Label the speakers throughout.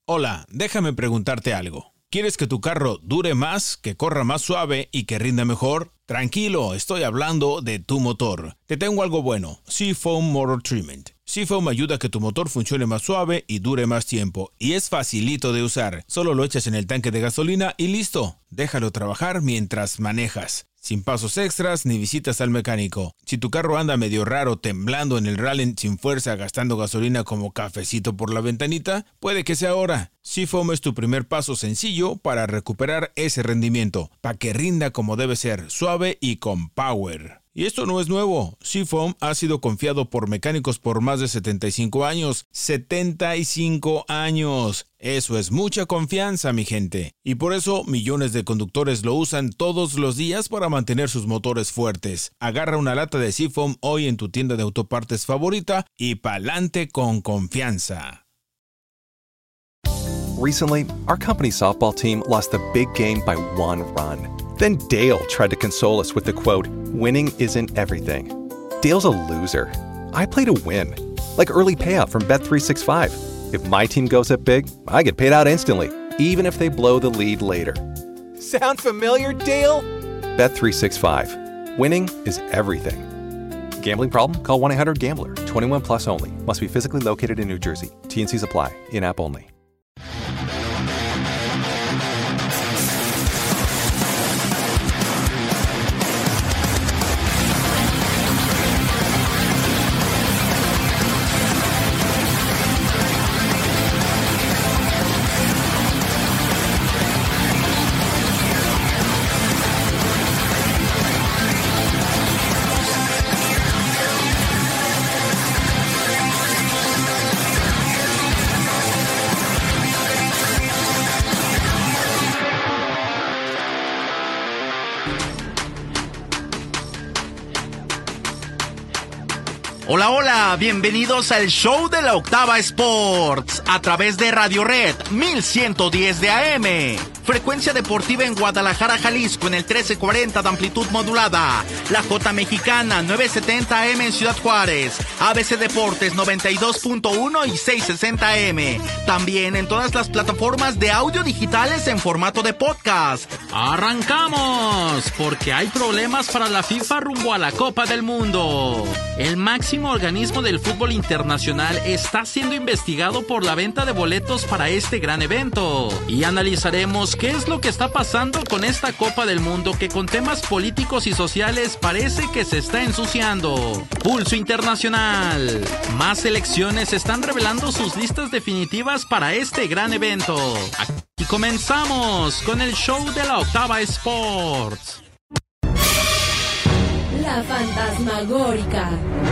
Speaker 1: Hola, déjame preguntarte algo. ¿Quieres que tu carro dure más, que corra más suave y que rinda mejor? Tranquilo, estoy hablando de tu motor. Te tengo algo bueno, Seafoam Motor Treatment. Seafoam ayuda a que tu motor funcione más suave y dure más tiempo. Y es facilito de usar. Solo lo echas en el tanque de gasolina y listo. Déjalo trabajar mientras manejas. Sin pasos extras ni visitas al mecánico. Si tu carro anda medio raro, temblando en el rally sin fuerza, gastando gasolina como cafecito por la ventanita, puede que sea ahora. Seafoam es tu primer paso sencillo para recuperar ese rendimiento, para que rinda como debe ser, suave y con power. Y esto no es nuevo. Seafoam ha sido confiado por mecánicos por más de 75 años. ¡75 años! Eso es mucha confianza, mi gente. Y por eso millones de conductores lo usan todos los días para mantener sus motores fuertes. Agarra una lata de Seafoam hoy en tu tienda de autopartes favorita y pa'lante con confianza.
Speaker 2: Recently, our company's softball team lost the big game by 1 run. Then Dale tried to console us with the quote, "Winning isn't everything." Dale's a loser. I play to win. Like early payout from Bet365. If my team goes up big, I get paid out instantly, even if they blow the lead later. Sound familiar, Dale? Bet365. Winning is everything. Gambling problem? Call 1-800-GAMBLER. 21 plus only. Must be physically located in New Jersey. T&Cs apply. In-app only.
Speaker 3: Hola, hola, bienvenidos al show de la Octava Sports a través de Radio Red 1110 de AM. Frecuencia deportiva en Guadalajara, Jalisco en el 1340 de amplitud modulada. La J Mexicana 970 AM en Ciudad Juárez. ABC Deportes 92.1 y 660 AM. También en todas las plataformas de audio digitales en formato de podcast. ¡Arrancamos! Porque hay problemas para la FIFA rumbo a la Copa del Mundo. El máximo organismo del fútbol internacional está siendo investigado por la venta de boletos para este gran evento. Y analizaremos qué es lo que está pasando con esta Copa del Mundo que con temas políticos y sociales parece que se está ensuciando. Pulso Internacional. Más selecciones están revelando sus listas definitivas para este gran evento. Aquí comenzamos con el show de la Octava Sports.
Speaker 4: La Fantasmagórica.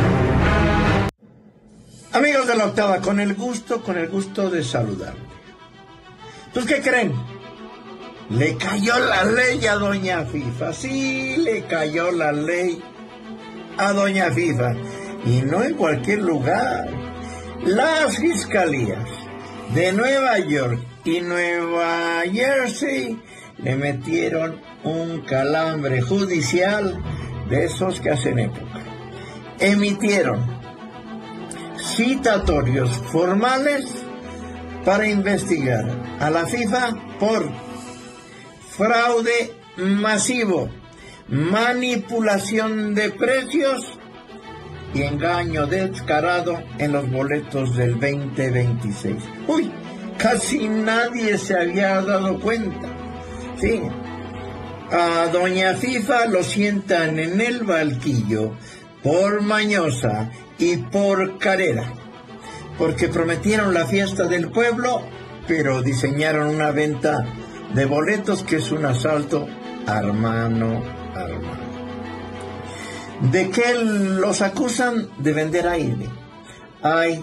Speaker 5: Amigos de la Octava, con el gusto de saludar. ¿Pues qué creen? Le cayó la ley a doña FIFA. Sí, le cayó la ley a doña FIFA. Y no en cualquier lugar. Las fiscalías de Nueva York y Nueva Jersey le metieron un calambre judicial de esos que hacen época. Emitieron citatorios formales para investigar a la FIFA por fraude masivo, manipulación de precios y engaño descarado en los boletos del 2026. Uy, casi nadie se había dado cuenta. Sí, a doña FIFA lo sientan en el banquillo por mañosa y por carera, porque prometieron la fiesta del pueblo, pero diseñaron una venta de boletos que es un asalto a mano armada. ¿De qué los acusan? De vender aire. Hay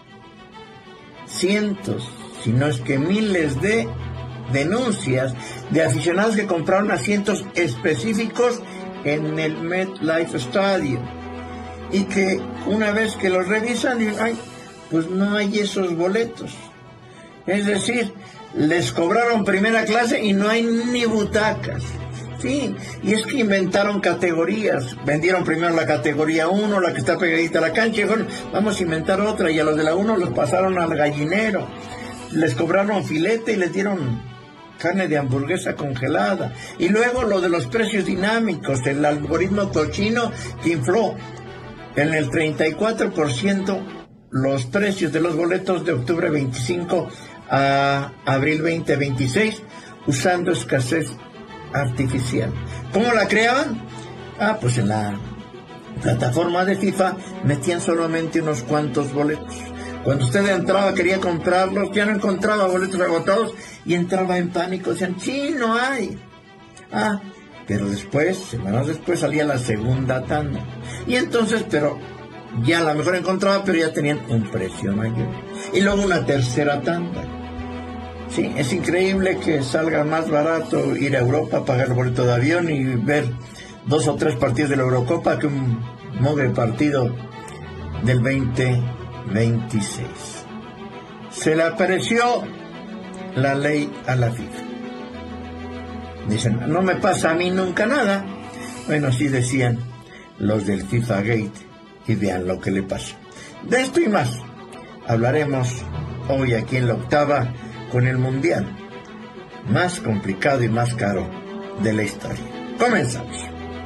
Speaker 5: cientos, si no es que miles de denuncias de aficionados que compraron asientos específicos en el MetLife Stadium y que una vez que los revisan dicen, ay, pues no hay esos boletos. Es decir, les cobraron primera clase y no hay ni butacas. Sí, y es que inventaron categorías. Vendieron primero la categoría 1, la que está pegadita a la cancha, y dijeron, vamos a inventar otra, y a los de la 1 los pasaron al gallinero. les cobraron filete y les dieron carne de hamburguesa congelada. Y luego lo de los precios dinámicos, el algoritmo cochino que infló en el 34% los precios de los boletos de octubre 25 a abril 2026, usando escasez artificial. ¿Cómo la creaban? Pues en la plataforma de FIFA metían solamente unos cuantos boletos. Cuando usted entraba, quería comprarlos, ya no encontraba boletos agotados y entraba en pánico. Decían, sí, no hay. Pero después, semanas después, salía la segunda tanda. Y entonces, pero ya a lo mejor encontraba, pero ya tenían un precio mayor. Y luego una tercera tanda. Sí, es increíble que salga más barato ir a Europa, pagar el boleto de avión y ver 2 o 3 partidos de la Eurocopa que un mogre partido del 2026. Se le apareció la ley a la FIFA. Dicen, no me pasa a mí nunca nada. Bueno, sí decían los del FIFA Gate, y vean lo que le pasa. De esto y más hablaremos hoy aquí en la octava, con el mundial más complicado y más caro de la historia. Comenzamos.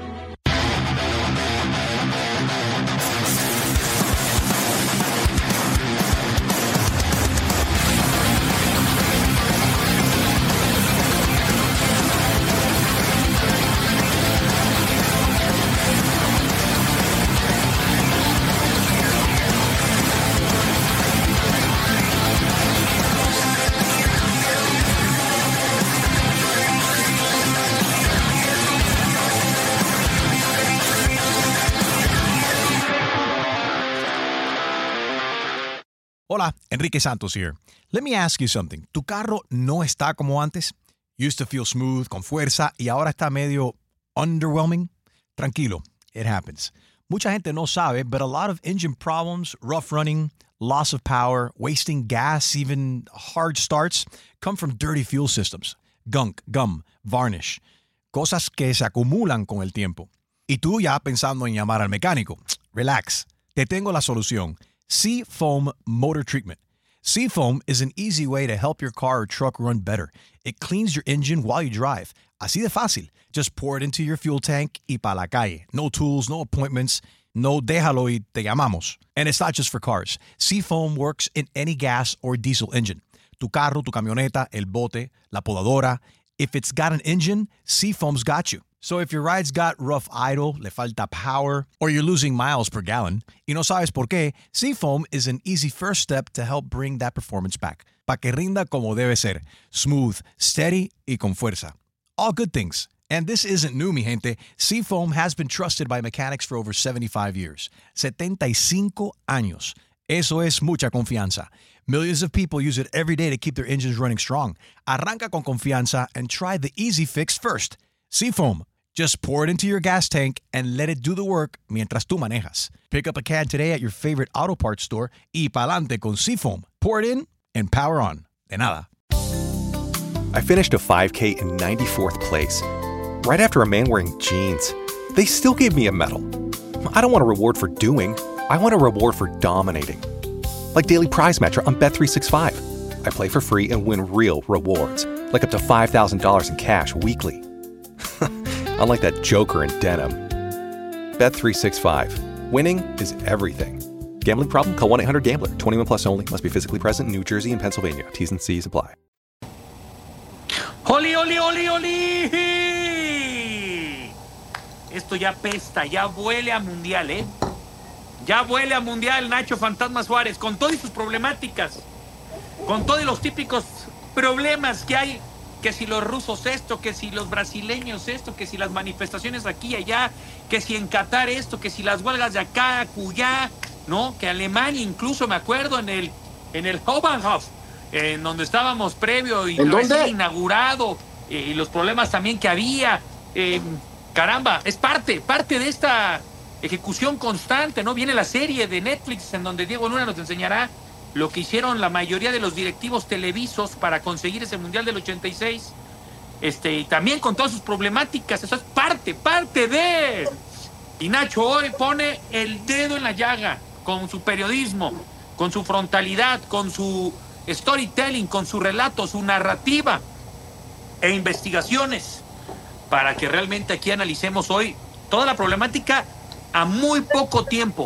Speaker 6: Hola, Enrique Santos here. Let me ask you something. ¿Tu carro no está como antes? Used to feel smooth, con fuerza, y ahora está medio underwhelming? Tranquilo, it happens. Mucha gente no sabe, but a lot of engine problems, rough running, loss of power, wasting gas, even hard starts, come from dirty fuel systems. Gunk, gum, varnish. Cosas que se acumulan con el tiempo. Y tú ya pensando en llamar al mecánico. Relax. Te tengo la solución. Seafoam Motor Treatment. Seafoam is an easy way to help your car or truck run better. It cleans your engine while you drive. Así de fácil. Just pour it into your fuel tank y pa' la calle. No tools, no appointments. No déjalo y te llamamos. And it's not just for cars. Seafoam works in any gas or diesel engine. Tu carro, tu camioneta, el bote, la podadora. If it's got an engine, Seafoam's got you. So if your ride's got rough idle, le falta power, or you're losing miles per gallon, y no sabes por qué, Seafoam is an easy first step to help bring that performance back. Pa' que rinda como debe ser. Smooth, steady, y con fuerza. All good things. And this isn't new, mi gente. Seafoam has been trusted by mechanics for over 75 years. 75 años. Eso es mucha confianza. Millions of people use it every day to keep their engines running strong. Arranca con confianza and try the easy fix first. Seafoam. Just pour it into your gas tank and let it do the work mientras tú manejas. Pick up a can today at your favorite auto parts store y pa'lante con Seafoam. Pour it in and power on. De nada.
Speaker 2: I finished a 5K in 94th place, right after a man wearing jeans. They still gave me a medal. I don't want a reward for doing. I want a reward for dominating. Like Daily Prize Matcher on Bet365. I play for free and win real rewards, like up to $5,000 in cash weekly. Unlike that joker in denim. Bet365. Winning is everything. Gambling problem? Call 1-800-GAMBLER. 21 plus only. Must be physically present in New Jersey and Pennsylvania. T's and C's apply.
Speaker 7: ¡Oli, oli, oli, oli! Esto ya pesta, ya huele a mundial, ¿eh? Ya huele a mundial, Nacho Fantasma Suárez, con todas sus problemáticas, con todos los típicos problemas que hay, que si los rusos esto, que si los brasileños esto, que si las manifestaciones aquí y allá, que si en Qatar esto, que si las huelgas de acá, acullá, ¿no? Que Alemania, incluso me acuerdo en el Hauptbahnhof, en donde estábamos previo y recién inaugurado, y los problemas también que había, caramba, es parte de esta ejecución constante, ¿no? Viene la serie de Netflix en donde Diego Luna nos enseñará lo que hicieron la mayoría de los directivos televisos para conseguir ese Mundial del 86, y también con todas sus problemáticas. Eso es parte de... Y Nacho hoy pone el dedo en la llaga con su periodismo, con su frontalidad, con su storytelling, con su relato, su narrativa e investigaciones, para que realmente aquí analicemos hoy toda la problemática a muy poco tiempo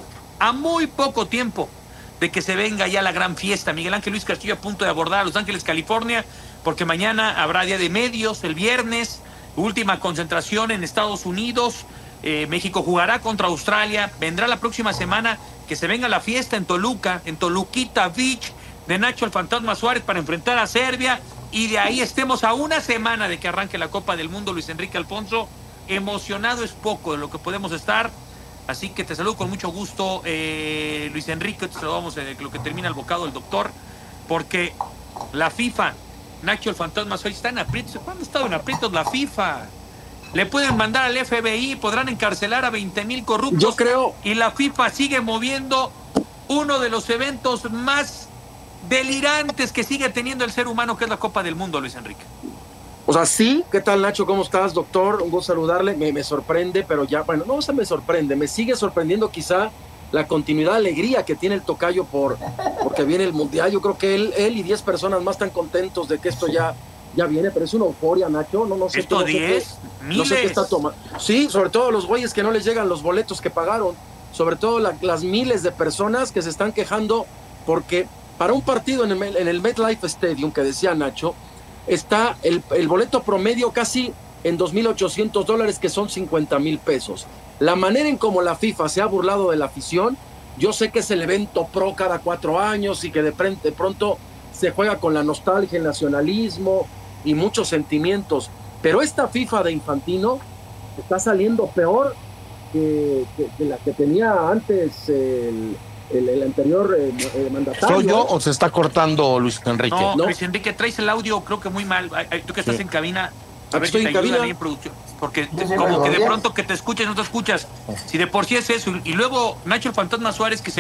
Speaker 7: de que se venga ya la gran fiesta. Miguel Ángel Luis Castillo a punto de abordar a Los Ángeles, California, porque mañana habrá Día de Medios, el viernes, última concentración en Estados Unidos. México jugará contra Australia. Vendrá la próxima semana que se venga la fiesta en Toluca, en Toluquita Beach, de Nacho el Fantasma Suárez para enfrentar a Serbia. Y de ahí estemos a una semana de que arranque la Copa del Mundo. Luis Enrique Alfonso, emocionado es poco de lo que podemos estar. Así que te saludo con mucho gusto, Luis Enrique. Te saludamos lo que termina el bocado del doctor, porque la FIFA, Nacho el Fantasma Suárez, está en aprietos. ¿Cuándo ha estado en aprietos la FIFA? Le pueden mandar al FBI, podrán encarcelar a 20,000 corruptos.
Speaker 8: Yo creo.
Speaker 7: Y la FIFA sigue moviendo uno de los eventos más delirantes que sigue teniendo el ser humano, que es la Copa del Mundo, Luis Enrique.
Speaker 8: O sea, sí. ¿Qué tal, Nacho? ¿Cómo estás, doctor? Un gusto saludarle. Me sorprende, pero ya, bueno, no se me sorprende. Me sigue sorprendiendo quizá la continuidad, alegría que tiene el tocayo porque viene el Mundial. Yo creo que él y 10 personas más están contentos de que esto ya viene, pero es una euforia, Nacho. No sé.
Speaker 7: Esto 10, miles.
Speaker 8: No sé qué está tomando. Sí, sobre todo los güeyes que no les llegan los boletos que pagaron. Sobre todo las miles de personas que se están quejando porque para un partido en el MetLife Stadium, que decía Nacho, está el boleto promedio casi en $2,800, que son 50,000 pesos. La manera en cómo la FIFA se ha burlado de la afición, yo sé que es el evento pro cada 4 años y que de pronto se juega con la nostalgia, el nacionalismo y muchos sentimientos, pero esta FIFA de Infantino está saliendo peor que la que tenía antes el anterior mandatario.
Speaker 9: ¿Soy yo o se está cortando, Luis Enrique?
Speaker 7: No, Luis Enrique, traes el audio creo que muy mal. Tú que estás en cabina, a ver si te ayuda ahí en producción. Porque como que de pronto que te escuchas no te escuchas. Si de por sí es eso. Y luego Nacho el Fantasma Suárez, que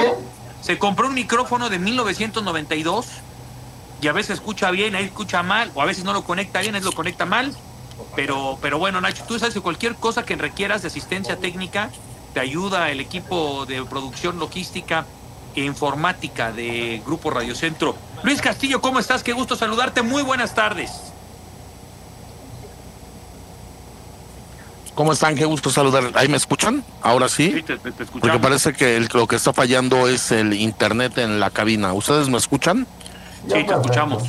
Speaker 7: se compró un micrófono de 1992 y a veces escucha bien, ahí escucha mal, o a veces no lo conecta bien, ahí lo conecta mal. Pero bueno, Nacho, tú sabes que cualquier cosa que requieras de asistencia técnica, te ayuda el equipo de producción logística e informática de Grupo Radio Centro. Luis Castillo, ¿cómo estás? Qué gusto saludarte. Muy buenas tardes.
Speaker 9: ¿Cómo están? Qué gusto saludar. ¿Ahí me escuchan? ¿Ahora sí?
Speaker 7: Sí, te escuchamos.
Speaker 9: Porque parece que lo que está fallando es el internet en la cabina. ¿Ustedes me escuchan?
Speaker 7: Sí, te escuchamos.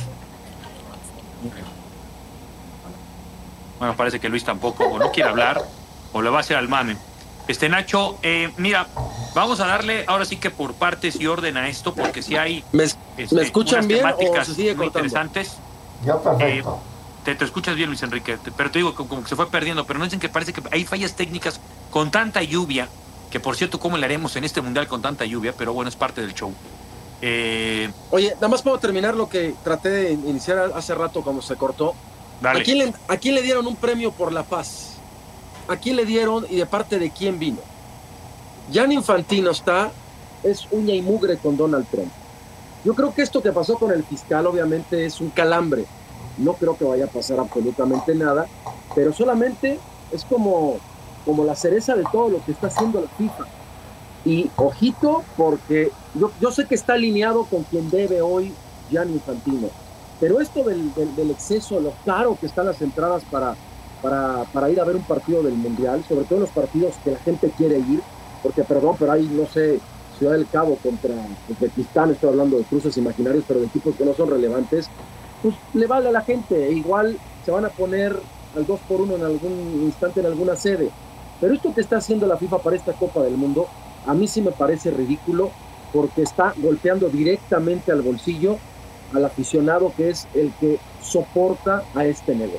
Speaker 7: Bueno, parece que Luis tampoco, o no quiere hablar, o le va a hacer al mame. Nacho, mira, vamos a darle ahora sí que por partes y orden a esto, porque si hay
Speaker 8: ¿Me escuchan bien o se sigue
Speaker 7: muy
Speaker 8: cortando?
Speaker 7: interesantes.
Speaker 5: Ya, perfecto.
Speaker 7: Te escuchas bien, Luis Enrique, pero te digo como que se fue perdiendo, pero no dicen que parece que hay fallas técnicas con tanta lluvia, que por cierto, ¿cómo le haremos en este mundial con tanta lluvia? Pero bueno, es parte del show.
Speaker 8: Oye, nada más puedo terminar lo que traté de iniciar hace rato cuando se cortó.
Speaker 7: Dale.
Speaker 8: ¿A quién le dieron un premio por la paz? ¿A quién le dieron y de parte de quién vino? Gianni Infantino es uña y mugre con Donald Trump. Yo creo que esto que pasó con el fiscal obviamente es un calambre. No creo que vaya a pasar absolutamente nada, pero solamente es como la cereza de todo lo que está haciendo la FIFA. Y ojito, porque yo sé que está alineado con quien debe hoy Gianni Infantino, pero esto del exceso, lo caro que están las entradas para ir a ver un partido del Mundial, sobre todo en los partidos que la gente quiere ir, porque perdón, pero hay, no sé, Ciudad del Cabo contra Uzbekistán, estoy hablando de cruces imaginarios, pero de equipos que no son relevantes, pues le vale a la gente, igual se van a poner al 2-1 en algún instante en alguna sede, pero esto que está haciendo la FIFA para esta Copa del Mundo, a mí sí me parece ridículo, porque está golpeando directamente al bolsillo al aficionado que es el que soporta a este negocio.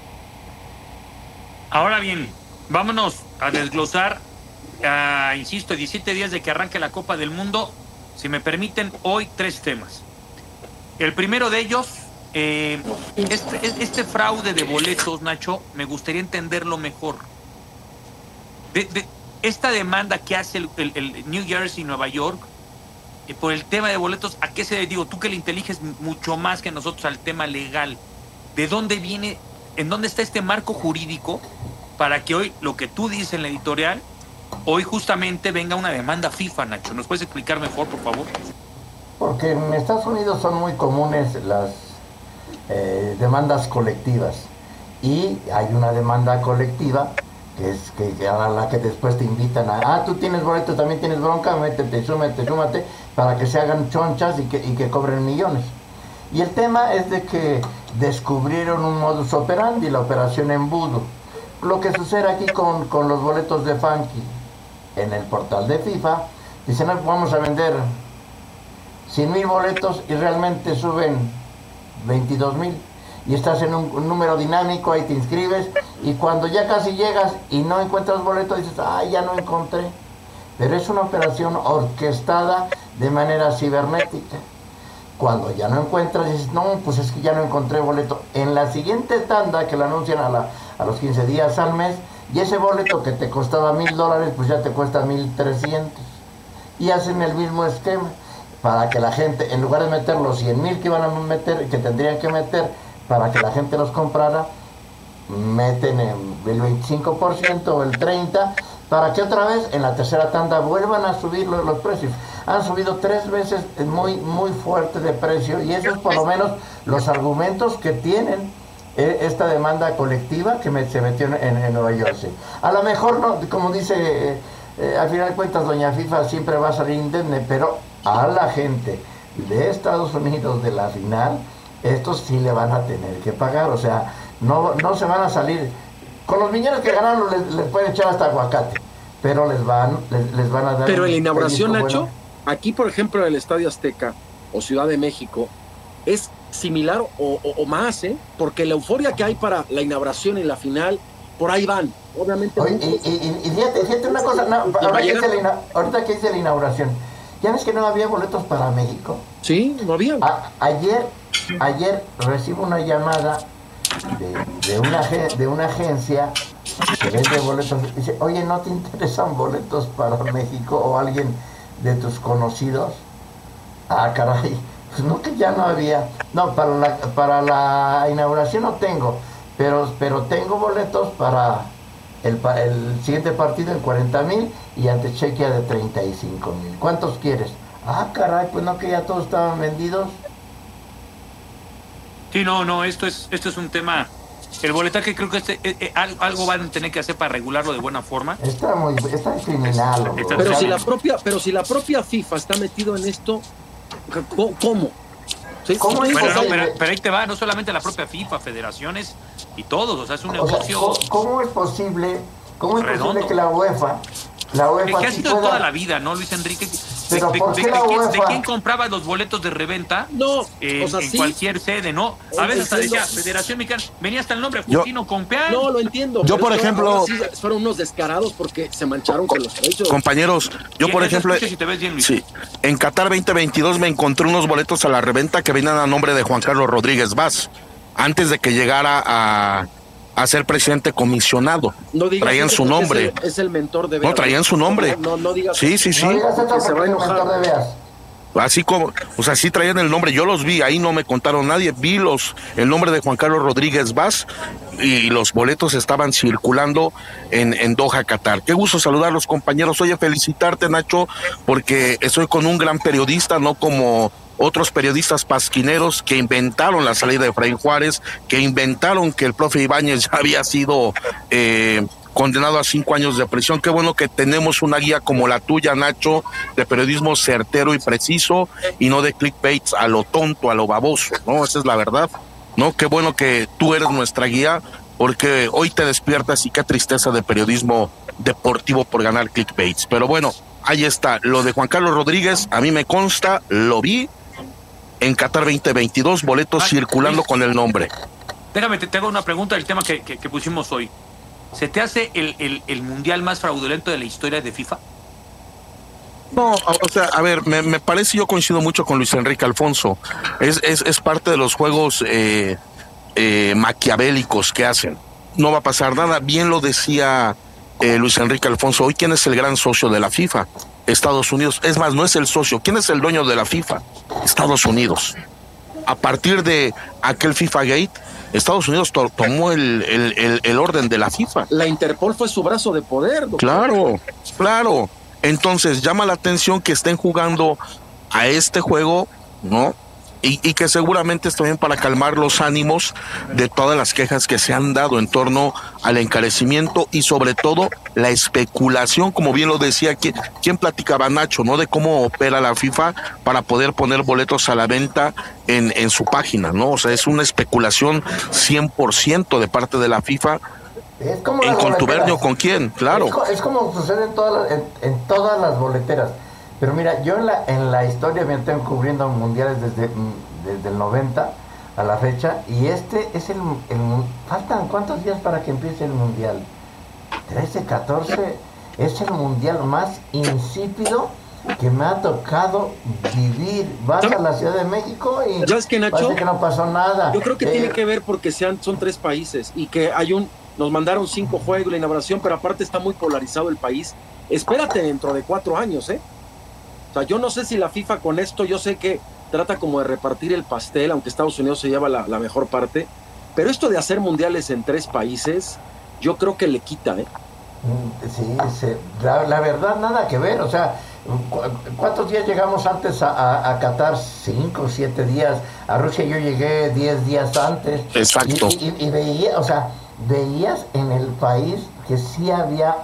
Speaker 7: Ahora bien, vámonos a desglosar, insisto, 17 días de que arranque la Copa del Mundo. Si me permiten, hoy 3 temas. El primero de ellos, este fraude de boletos, Nacho, me gustaría entenderlo mejor. Esta demanda que hace el New Jersey y Nueva York por el tema de boletos, ¿a qué se debe? Digo, tú que le inteliges mucho más que nosotros al tema legal, ¿de dónde viene, en dónde está este marco jurídico para que hoy, lo que tú dices en la editorial, hoy justamente venga una demanda FIFA, Nacho? ¿Nos puedes explicar mejor, por favor?
Speaker 5: Porque en Estados Unidos son muy comunes las demandas colectivas. Y hay una demanda colectiva que es que a la que después te invitan a, tú tienes boleto, también tienes bronca, métete, súmate, para que se hagan chonchas y que cobren millones. Y el tema es de que descubrieron un modus operandi, la operación embudo. Lo que sucede aquí con los boletos de Funky en el portal de FIFA, dicen, vamos a vender 100,000 boletos y realmente suben 22,000. Y estás en un número dinámico, ahí te inscribes, y cuando ya casi llegas y no encuentras boleto, dices, ya no encontré. Pero es una operación orquestada de manera cibernética. Cuando ya no encuentras, dices, no, pues es que ya no encontré boleto. En la siguiente tanda, que la anuncian a los 15 días al mes, y ese boleto que te costaba $1,000, pues ya te cuesta 1,300. Y hacen el mismo esquema, para que la gente, en lugar de meter los 100,000 que iban a meter, que tendrían que meter, para que la gente los comprara, meten el 25% o el 30%, para que otra vez en la tercera tanda vuelvan a subir los precios. Han subido 3 veces muy, muy fuerte de precio, y esos por lo menos los argumentos que tienen esta demanda colectiva que se metió en Nueva Jersey. A lo mejor, no, como dice, al final de cuentas, doña FIFA siempre va a salir indemne, pero a la gente de Estados Unidos de la final, estos sí le van a tener que pagar, o sea, no se van a salir. Con los millones que ganaron les pueden echar hasta aguacate, pero les van a dar.
Speaker 8: Pero en la inauguración, Nacho,
Speaker 5: bueno.
Speaker 8: Aquí por ejemplo en el Estadio Azteca o Ciudad de México es similar o más, porque la euforia que hay para la inauguración y la final, por ahí van, obviamente.
Speaker 5: Oye, y fíjate una cosa, ahorita que hice la inauguración, ¿ya ves que no había boletos para México?
Speaker 8: Sí, no había.
Speaker 5: Ayer recibo una llamada de una agencia que vende boletos. Dice, oye, ¿no te interesan boletos para México o alguien de tus conocidos? Caray, pues no, que ya no había. No, para la inauguración no tengo, pero tengo boletos para el siguiente partido en 40,000 y ante Chequia de 35,000. ¿Cuántos quieres? Caray, pues no, que ya todos estaban vendidos.
Speaker 7: Sí, no, esto es un tema. El boletaje, creo que algo van a tener que hacer para regularlo de buena forma.
Speaker 5: Está criminal.
Speaker 8: Pero si la propia FIFA está metido en esto, ¿cómo? ¿Sí?
Speaker 5: ¿Cómo es
Speaker 7: pero ahí te va, no solamente la propia FIFA, federaciones y todos, o sea, es un negocio.
Speaker 5: ¿Cómo es posible que la UEFA
Speaker 7: que ha sido toda la vida, ¿no, Luis Enrique?
Speaker 5: Pero
Speaker 7: ¿De quién compraba los boletos de reventa?
Speaker 8: No,
Speaker 7: en cualquier sede, ¿no? A veces hasta decía Federación Mexicana, venía hasta el nombre Justino Compeán.
Speaker 8: No, lo entiendo.
Speaker 9: Yo, por ejemplo,
Speaker 8: fueron unos descarados porque se mancharon con los precios.
Speaker 9: Compañeros, yo por ejemplo,
Speaker 7: si te ves bien, Luis.
Speaker 9: Sí, en Qatar 2022 me encontré unos boletos a la reventa que venían a nombre de Juan Carlos Rodríguez Vaz, antes de que llegara a ser presidente comisionado.
Speaker 8: No digas
Speaker 9: traían su nombre.
Speaker 8: Es el mentor de Veas.
Speaker 9: No, traían su nombre.
Speaker 8: No digas.
Speaker 9: Sí.
Speaker 5: No digas eso, se va a enojar.
Speaker 9: Así como, o sea, sí traían el nombre, yo los vi, ahí no me contaron nadie, vi el nombre de Juan Carlos Rodríguez Vaz y los boletos estaban circulando en Doha, Qatar. Qué gusto saludar a los compañeros. Oye, felicitarte, Nacho, porque estoy con un gran periodista, no como otros periodistas pasquineros que inventaron la salida de Efraín Juárez, que inventaron que el profe Ibáñez ya había sido condenado a 5 años de prisión. Qué bueno que tenemos una guía como la tuya, Nacho, de periodismo certero y preciso, y no de clickbaits a lo tonto, a lo baboso, ¿no? Esa es la verdad, ¿no? Qué bueno que tú eres nuestra guía, porque hoy te despiertas y qué tristeza de periodismo deportivo por ganar clickbaits. Pero bueno, ahí está, lo de Juan Carlos Rodríguez, a mí me consta, lo vi en Qatar 2022, boletos circulando con el nombre.
Speaker 7: Déjame, te hago una pregunta del tema que pusimos hoy. ¿Se te hace el mundial más fraudulento de la historia de FIFA?
Speaker 9: No, o sea, a ver, me parece, yo coincido mucho con Luis Enrique Alfonso. Es parte de los juegos maquiavélicos que hacen. No va a pasar nada. Bien lo decía Luis Enrique Alfonso. Hoy, ¿quién es el gran socio de la FIFA? Estados Unidos. Es más, no es el socio. ¿Quién es el dueño de la FIFA? Estados Unidos. A partir de aquel FIFA Gate, Estados Unidos tomó el orden de la FIFA.
Speaker 8: La Interpol fue su brazo de poder, doctor.
Speaker 9: Claro. Entonces, llama la atención que estén jugando a este juego, ¿no? Y que seguramente es también para calmar los ánimos de todas las quejas que se han dado en torno al encarecimiento y sobre todo la especulación, como bien lo decía quien platicaba, Nacho, ¿no? De cómo opera la FIFA para poder poner boletos a la venta en su página, ¿no? O sea, es una especulación 100% de parte de la FIFA.
Speaker 5: Es como
Speaker 9: en contubernio con quién, claro.
Speaker 5: Es como sucede en todas las boleteras. Pero mira, yo en la historia me tengo cubriendo mundiales desde el 90 a la fecha, y este es faltan ¿cuántos días para que empiece el mundial? 13, 14, es el mundial más insípido que me ha tocado vivir. Vas a la Ciudad de México y
Speaker 8: ¿sabes qué, Nacho?
Speaker 5: parece que no pasó nada.
Speaker 8: Yo creo que tiene que ver porque son 3 países y que nos mandaron 5 juegos, la inauguración, pero aparte está muy polarizado el país. Espérate dentro de 4 años, O sea, yo no sé si la FIFA con esto, yo sé que trata como de repartir el pastel, aunque Estados Unidos se lleva la mejor parte, pero esto de hacer mundiales en 3 países, yo creo que le quita,
Speaker 5: Sí, la verdad nada que ver, o sea, ¿cuántos días llegamos antes a Qatar? 5 o 7 días. A Rusia yo llegué 10 días antes.
Speaker 9: Exacto.
Speaker 5: Y veía, o sea, veías en el país que sí había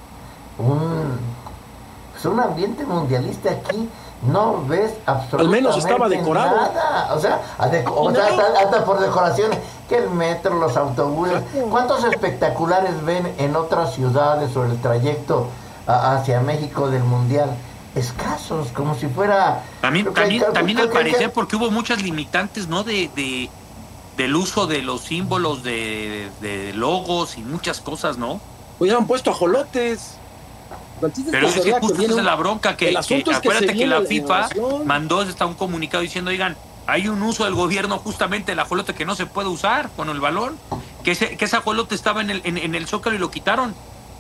Speaker 5: un ambiente mundialista. Aquí no ves absolutamente
Speaker 8: al menos estaba decorado
Speaker 5: nada. O sea, hasta por decoraciones, que el metro, los autobuses. ¿Cuántos espectaculares ven en otras ciudades sobre el trayecto hacia México del mundial? Escasos, como si fuera...
Speaker 7: También al parecer, porque hubo muchas limitantes, ¿no? Del uso de los símbolos, de logos y muchas cosas, ¿no?
Speaker 8: Hubieran puesto ajolotes.
Speaker 7: Pero es que justo es la bronca que acuérdate que la FIFA mandó hasta un comunicado diciendo, oigan, hay un uso del gobierno justamente del ajolote que no se puede usar con el balón, que ese ajolote estaba en el Zócalo y lo quitaron.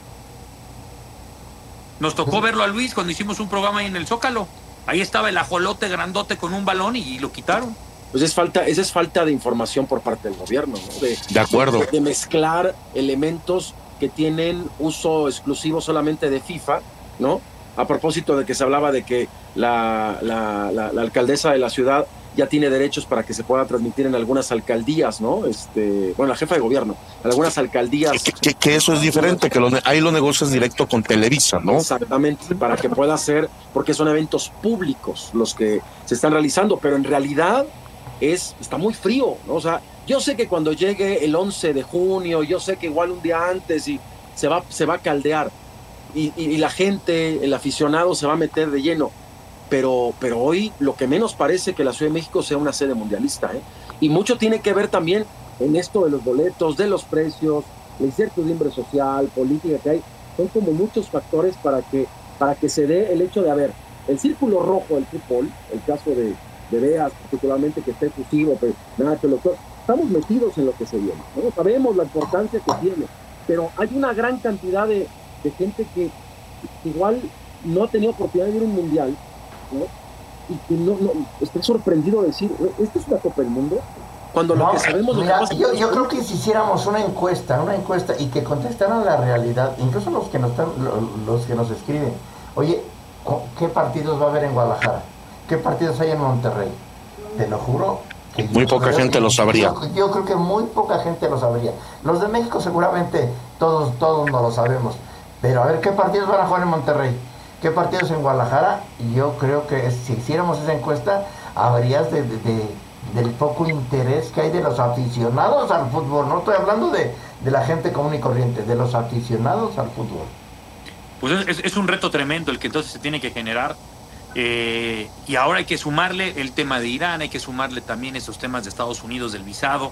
Speaker 7: Nos tocó verlo a Luis cuando hicimos un programa ahí en el Zócalo. Ahí estaba el ajolote grandote con un balón y lo quitaron.
Speaker 8: Pues esa es falta de información por parte del gobierno, ¿no?
Speaker 9: De acuerdo.
Speaker 8: De mezclar elementos que tienen uso exclusivo solamente de FIFA, ¿no? A propósito de que se hablaba de que la alcaldesa de la ciudad ya tiene derechos para que se pueda transmitir en algunas alcaldías, ¿no? La jefa de gobierno, en algunas alcaldías.
Speaker 9: Que eso es diferente, que ahí lo negocias directo con Televisa, ¿no?
Speaker 8: Exactamente, para que pueda ser, porque son eventos públicos los que se están realizando, pero en realidad está muy frío, ¿no? O sea, yo sé que cuando llegue el 11 de junio, yo sé que igual un día antes y se va a caldear y la gente, el aficionado se va a meter de lleno, pero hoy lo que menos parece que la Ciudad de México sea una sede mundialista, y mucho tiene que ver también en esto de los boletos, de los precios, la incertidumbre social, política que hay, son como muchos factores para que se dé el hecho de el círculo rojo del fútbol, el caso de Veas particularmente, que está efusivo, pero nada que estamos metidos en lo que se viene, ¿no? Sabemos la importancia que tiene, pero hay una gran cantidad de gente que igual no ha tenido oportunidad de ver un mundial, ¿no? Y que no está sorprendido de decir, ¿esto es una Copa del Mundo? Cuando lo que sabemos...
Speaker 5: Yo creo que si hiciéramos una encuesta y que contestaran la realidad, incluso los que nos escriben, oye, ¿qué partidos va a haber en Guadalajara? ¿Qué partidos hay en Monterrey? Te lo juro que
Speaker 9: muy poca gente lo sabría.
Speaker 5: Yo creo que muy poca gente lo sabría. Los de México seguramente todos no lo sabemos. Pero a ver, ¿qué partidos van a jugar en Monterrey? ¿Qué partidos en Guadalajara? Y yo creo que si hiciéramos esa encuesta, habrías del poco interés que hay de los aficionados al fútbol. No estoy hablando de la gente común y corriente, de los aficionados al fútbol.
Speaker 7: Pues es un reto tremendo el que entonces se tiene que generar. Y ahora hay que sumarle el tema de Irán, hay que sumarle también esos temas de Estados Unidos del visado.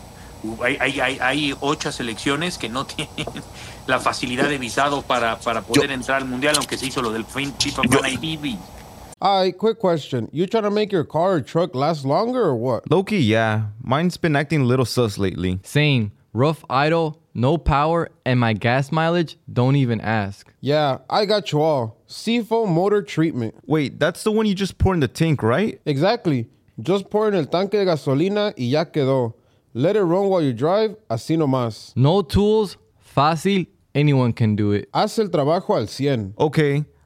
Speaker 7: Hay 8 selecciones que no tienen la facilidad de visado para poder entrar al mundial, aunque se hizo lo del FIFA Fan ID.
Speaker 10: Quick question. You trying to make your car or truck last longer or what?
Speaker 11: Low-key, yeah. Mine's been acting a little sus lately.
Speaker 12: Same. Rough idle, no power, and my gas mileage, don't even ask.
Speaker 10: Yeah, I got you all. Seafoam motor treatment.
Speaker 11: Wait, that's the one you just pour in the tank, right?
Speaker 10: Exactly. Just pour en el tanque de gasolina y ya quedó. Let it run while you drive, así nomás.
Speaker 12: No tools, fácil, anyone can do it.
Speaker 10: Haz el trabajo al 100.
Speaker 11: Okay,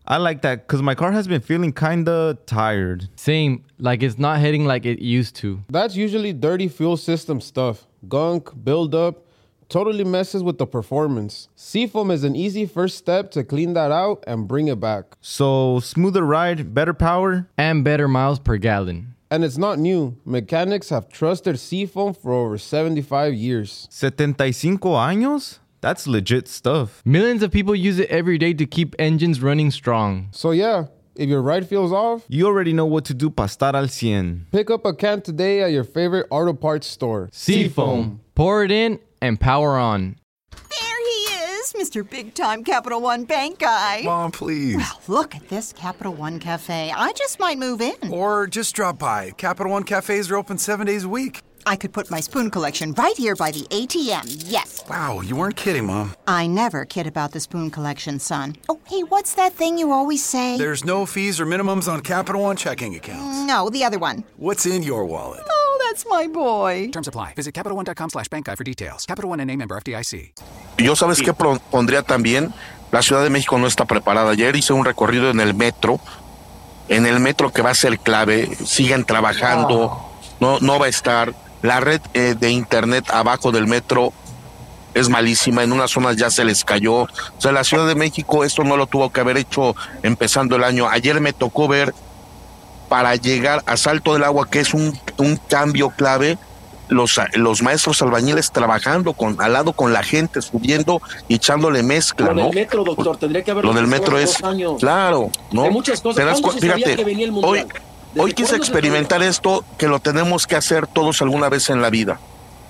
Speaker 11: I like that because my car has been feeling kind of tired.
Speaker 12: Same, like it's not hitting like it used to.
Speaker 10: That's usually dirty fuel system stuff. Gunk, buildup, totally messes with the performance. Seafoam is an easy first step to clean that out and bring it back.
Speaker 11: So, smoother ride, better power,
Speaker 12: and better miles per gallon.
Speaker 10: And it's not new. Mechanics have trusted Seafoam for over 75 years.
Speaker 11: 75 años? That's legit stuff.
Speaker 12: Millions of people use it every day to keep engines running strong.
Speaker 10: So yeah, if your ride feels off,
Speaker 11: you already know what to do para estar al 100.
Speaker 10: Pick up a can today at your favorite auto parts store.
Speaker 12: Seafoam. Pour it in and power on.
Speaker 13: There he is, Mr. Big Time Capital One Bank guy.
Speaker 14: Mom, please.
Speaker 13: Well, look at this Capital One Cafe. I just might move in.
Speaker 14: Or just drop by. Capital One cafes are open 7 days a week.
Speaker 13: I could put my spoon collection right here by the ATM, yes.
Speaker 14: Wow, you weren't kidding, Mom.
Speaker 13: I never kid about the spoon collection, son. Oh, hey, what's that thing you always say?
Speaker 14: There's no fees or minimums on Capital One checking accounts.
Speaker 13: No, the other one.
Speaker 14: What's in your wallet?
Speaker 13: Oh, that's my boy.
Speaker 15: Terms apply. Visit CapitalOne.com/bankguy for details. Capital One NA, member FDIC.
Speaker 9: Yo, ¿sabes qué pondría también? La Ciudad de México no está preparada. Ayer hice un recorrido en el metro. En el metro que va a ser clave. Siguen trabajando. No va a estar. La red de internet abajo del metro es malísima, en unas zonas ya se les cayó. O sea, la Ciudad de México esto no lo tuvo que haber hecho empezando el año. Ayer me tocó ver para llegar a Salto del Agua, que es un cambio clave, los maestros albañiles trabajando al lado con la gente, subiendo y echándole mezcla,
Speaker 8: Lo
Speaker 9: ¿no?
Speaker 8: del metro, doctor, tendría que haberlo
Speaker 9: Lo del metro es, claro, ¿no?
Speaker 8: Hay muchas cosas. ¿Cuándo se sabía que venía el Mundial?
Speaker 9: Hoy quise experimentar esto, que lo tenemos que hacer todos alguna vez en la vida.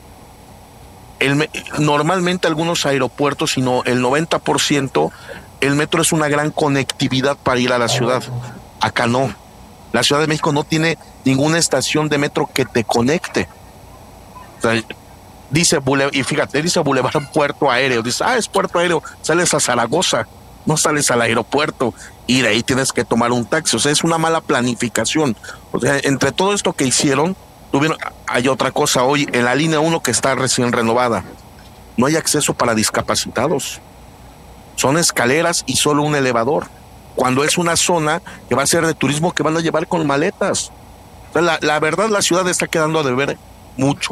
Speaker 9: Normalmente algunos aeropuertos, sino el 90%, el metro es una gran conectividad para ir a la ciudad. Acá no. La Ciudad de México no tiene ninguna estación de metro que te conecte. O sea, dice Boulevard Puerto Aéreo. Dice, es Puerto Aéreo. Sales a Zaragoza, no sales al aeropuerto. Y de ahí tienes que tomar un taxi. O sea, es una mala planificación. O sea, entre todo esto que hicieron, hay otra cosa hoy, en la línea 1 que está recién renovada. No hay acceso para discapacitados. Son escaleras y solo un elevador. Cuando es una zona que va a ser de turismo que van a llevar con maletas. O sea, la verdad, la ciudad está quedando a deber mucho,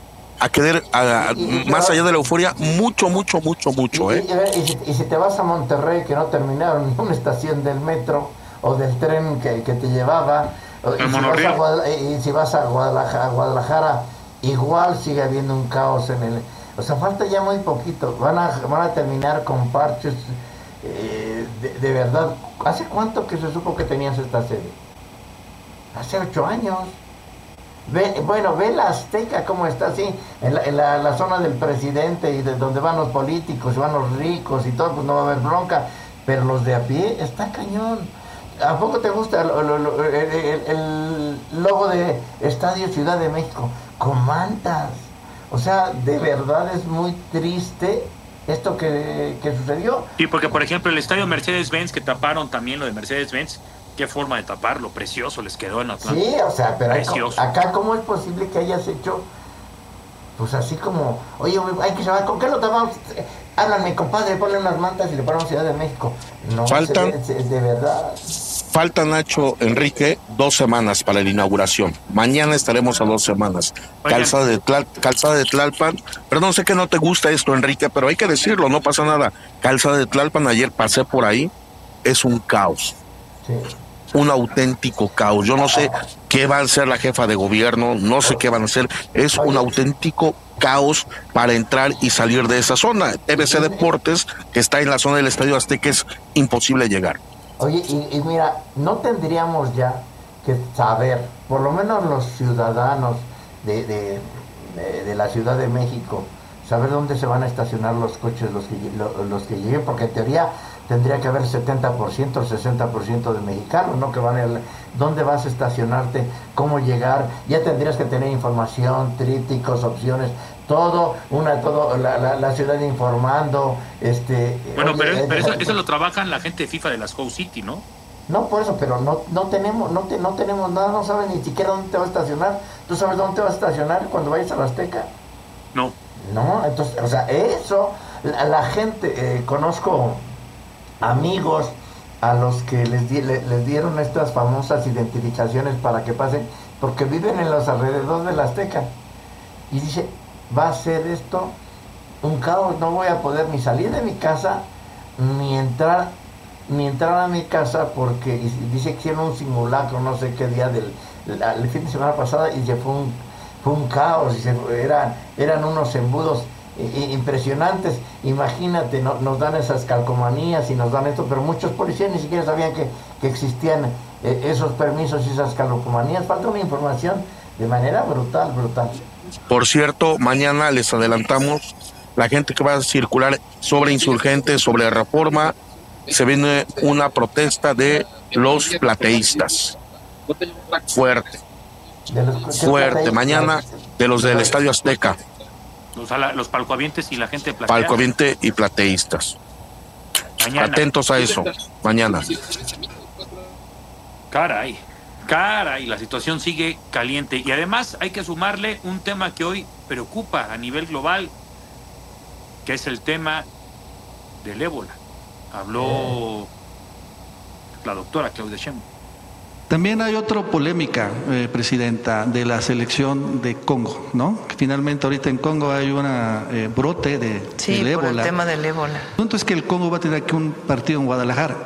Speaker 9: más allá de la euforia, mucho.
Speaker 16: Y si te vas a Monterrey, que no terminaron ni una estación del metro o del tren que te llevaba, y si vas a Guadalajara, igual sigue habiendo un caos en el... O sea, falta ya muy poquito. Van a terminar con parches de verdad. ¿Hace cuánto que se supo que tenías esta sede? Hace 8 años. Ve la Azteca cómo está así, en la zona del presidente y de donde van los políticos, van los ricos y todo, pues no va a haber bronca, pero los de a pie está cañón. ¿A poco te gusta el logo de Estadio Ciudad de México? Con mantas. O sea, de verdad es muy triste esto que sucedió.
Speaker 7: Sí, porque por ejemplo el estadio Mercedes-Benz, que taparon también lo de Mercedes-Benz, qué forma de taparlo, precioso les quedó en Atlanta.
Speaker 16: Sí, o sea, pero
Speaker 7: precioso.
Speaker 16: Acá ¿cómo es posible que hayas hecho, pues así como, oye, hay que saber, ¿con qué lo tapamos? Háblanme, compadre, ponle unas mantas y le ponemos Ciudad de México. No,
Speaker 9: Faltan,
Speaker 16: de verdad.
Speaker 9: Falta, Nacho, Enrique, 2 semanas para la inauguración. Mañana estaremos a 2 semanas. Calzada de Tlalpan, perdón, sé que no te gusta esto, Enrique, pero hay que decirlo, no pasa nada. Calzada de Tlalpan, ayer pasé por ahí, es un caos.
Speaker 16: Sí.
Speaker 9: Un auténtico caos. Yo no sé qué va a hacer la jefa de gobierno, no sé qué van a hacer. Es un auténtico caos para entrar y salir de esa zona. TBC Deportes, que está en la zona del Estadio Azteca, es imposible llegar.
Speaker 16: Oye, y mira, no tendríamos ya que saber, por lo menos los ciudadanos de la Ciudad de México, saber dónde se van a estacionar los coches, los que lleguen, porque en teoría tendría que haber 70%, 60% de mexicanos, ¿no? Que van a dónde vas a estacionarte, cómo llegar, ya tendrías que tener información, trípticos, opciones, la ciudad informando,
Speaker 7: Bueno, oye, pero eso lo trabajan la gente de FIFA de las Cow City, ¿no?
Speaker 16: No, por eso, pero no tenemos nada, no sabes ni siquiera dónde te vas a estacionar. ¿Tú sabes dónde te vas a estacionar cuando vayas a la Azteca?
Speaker 7: No.
Speaker 16: No, entonces, o sea, eso, la gente, conozco amigos a los que les dieron estas famosas identificaciones para que pasen, porque viven en los alrededores de la Azteca. Y dice, va a ser esto un caos, no voy a poder ni salir de mi casa, ni entrar a mi casa, porque dice que hicieron un simulacro, no sé qué día el fin de semana pasada, y se fue un caos, y eran unos embudos impresionantes. Imagínate, nos dan esas calcomanías y nos dan esto, pero muchos policías ni siquiera sabían que existían esos permisos y esas calcomanías. Falta una información de manera brutal.
Speaker 9: Por cierto, mañana les adelantamos, la gente que va a circular sobre Insurgentes, sobre Reforma, se viene una protesta de los plateístas. Fuerte, mañana, de los del Estadio Azteca.
Speaker 7: Los palcoavientes y la gente platea.
Speaker 9: Palcoaviente y plateístas.
Speaker 7: Mañana.
Speaker 9: Atentos a eso, mañana.
Speaker 7: Caray, la situación sigue caliente. Y además hay que sumarle un tema que hoy preocupa a nivel global, que es el tema del ébola. Habló la doctora Claudia Sheinbaum.
Speaker 17: También hay otra polémica, Presidenta, de la selección de Congo, ¿no? Que finalmente ahorita en Congo hay un brote del ébola.
Speaker 18: Por el tema del ébola.
Speaker 17: El punto es que el Congo va a tener aquí un partido en Guadalajara.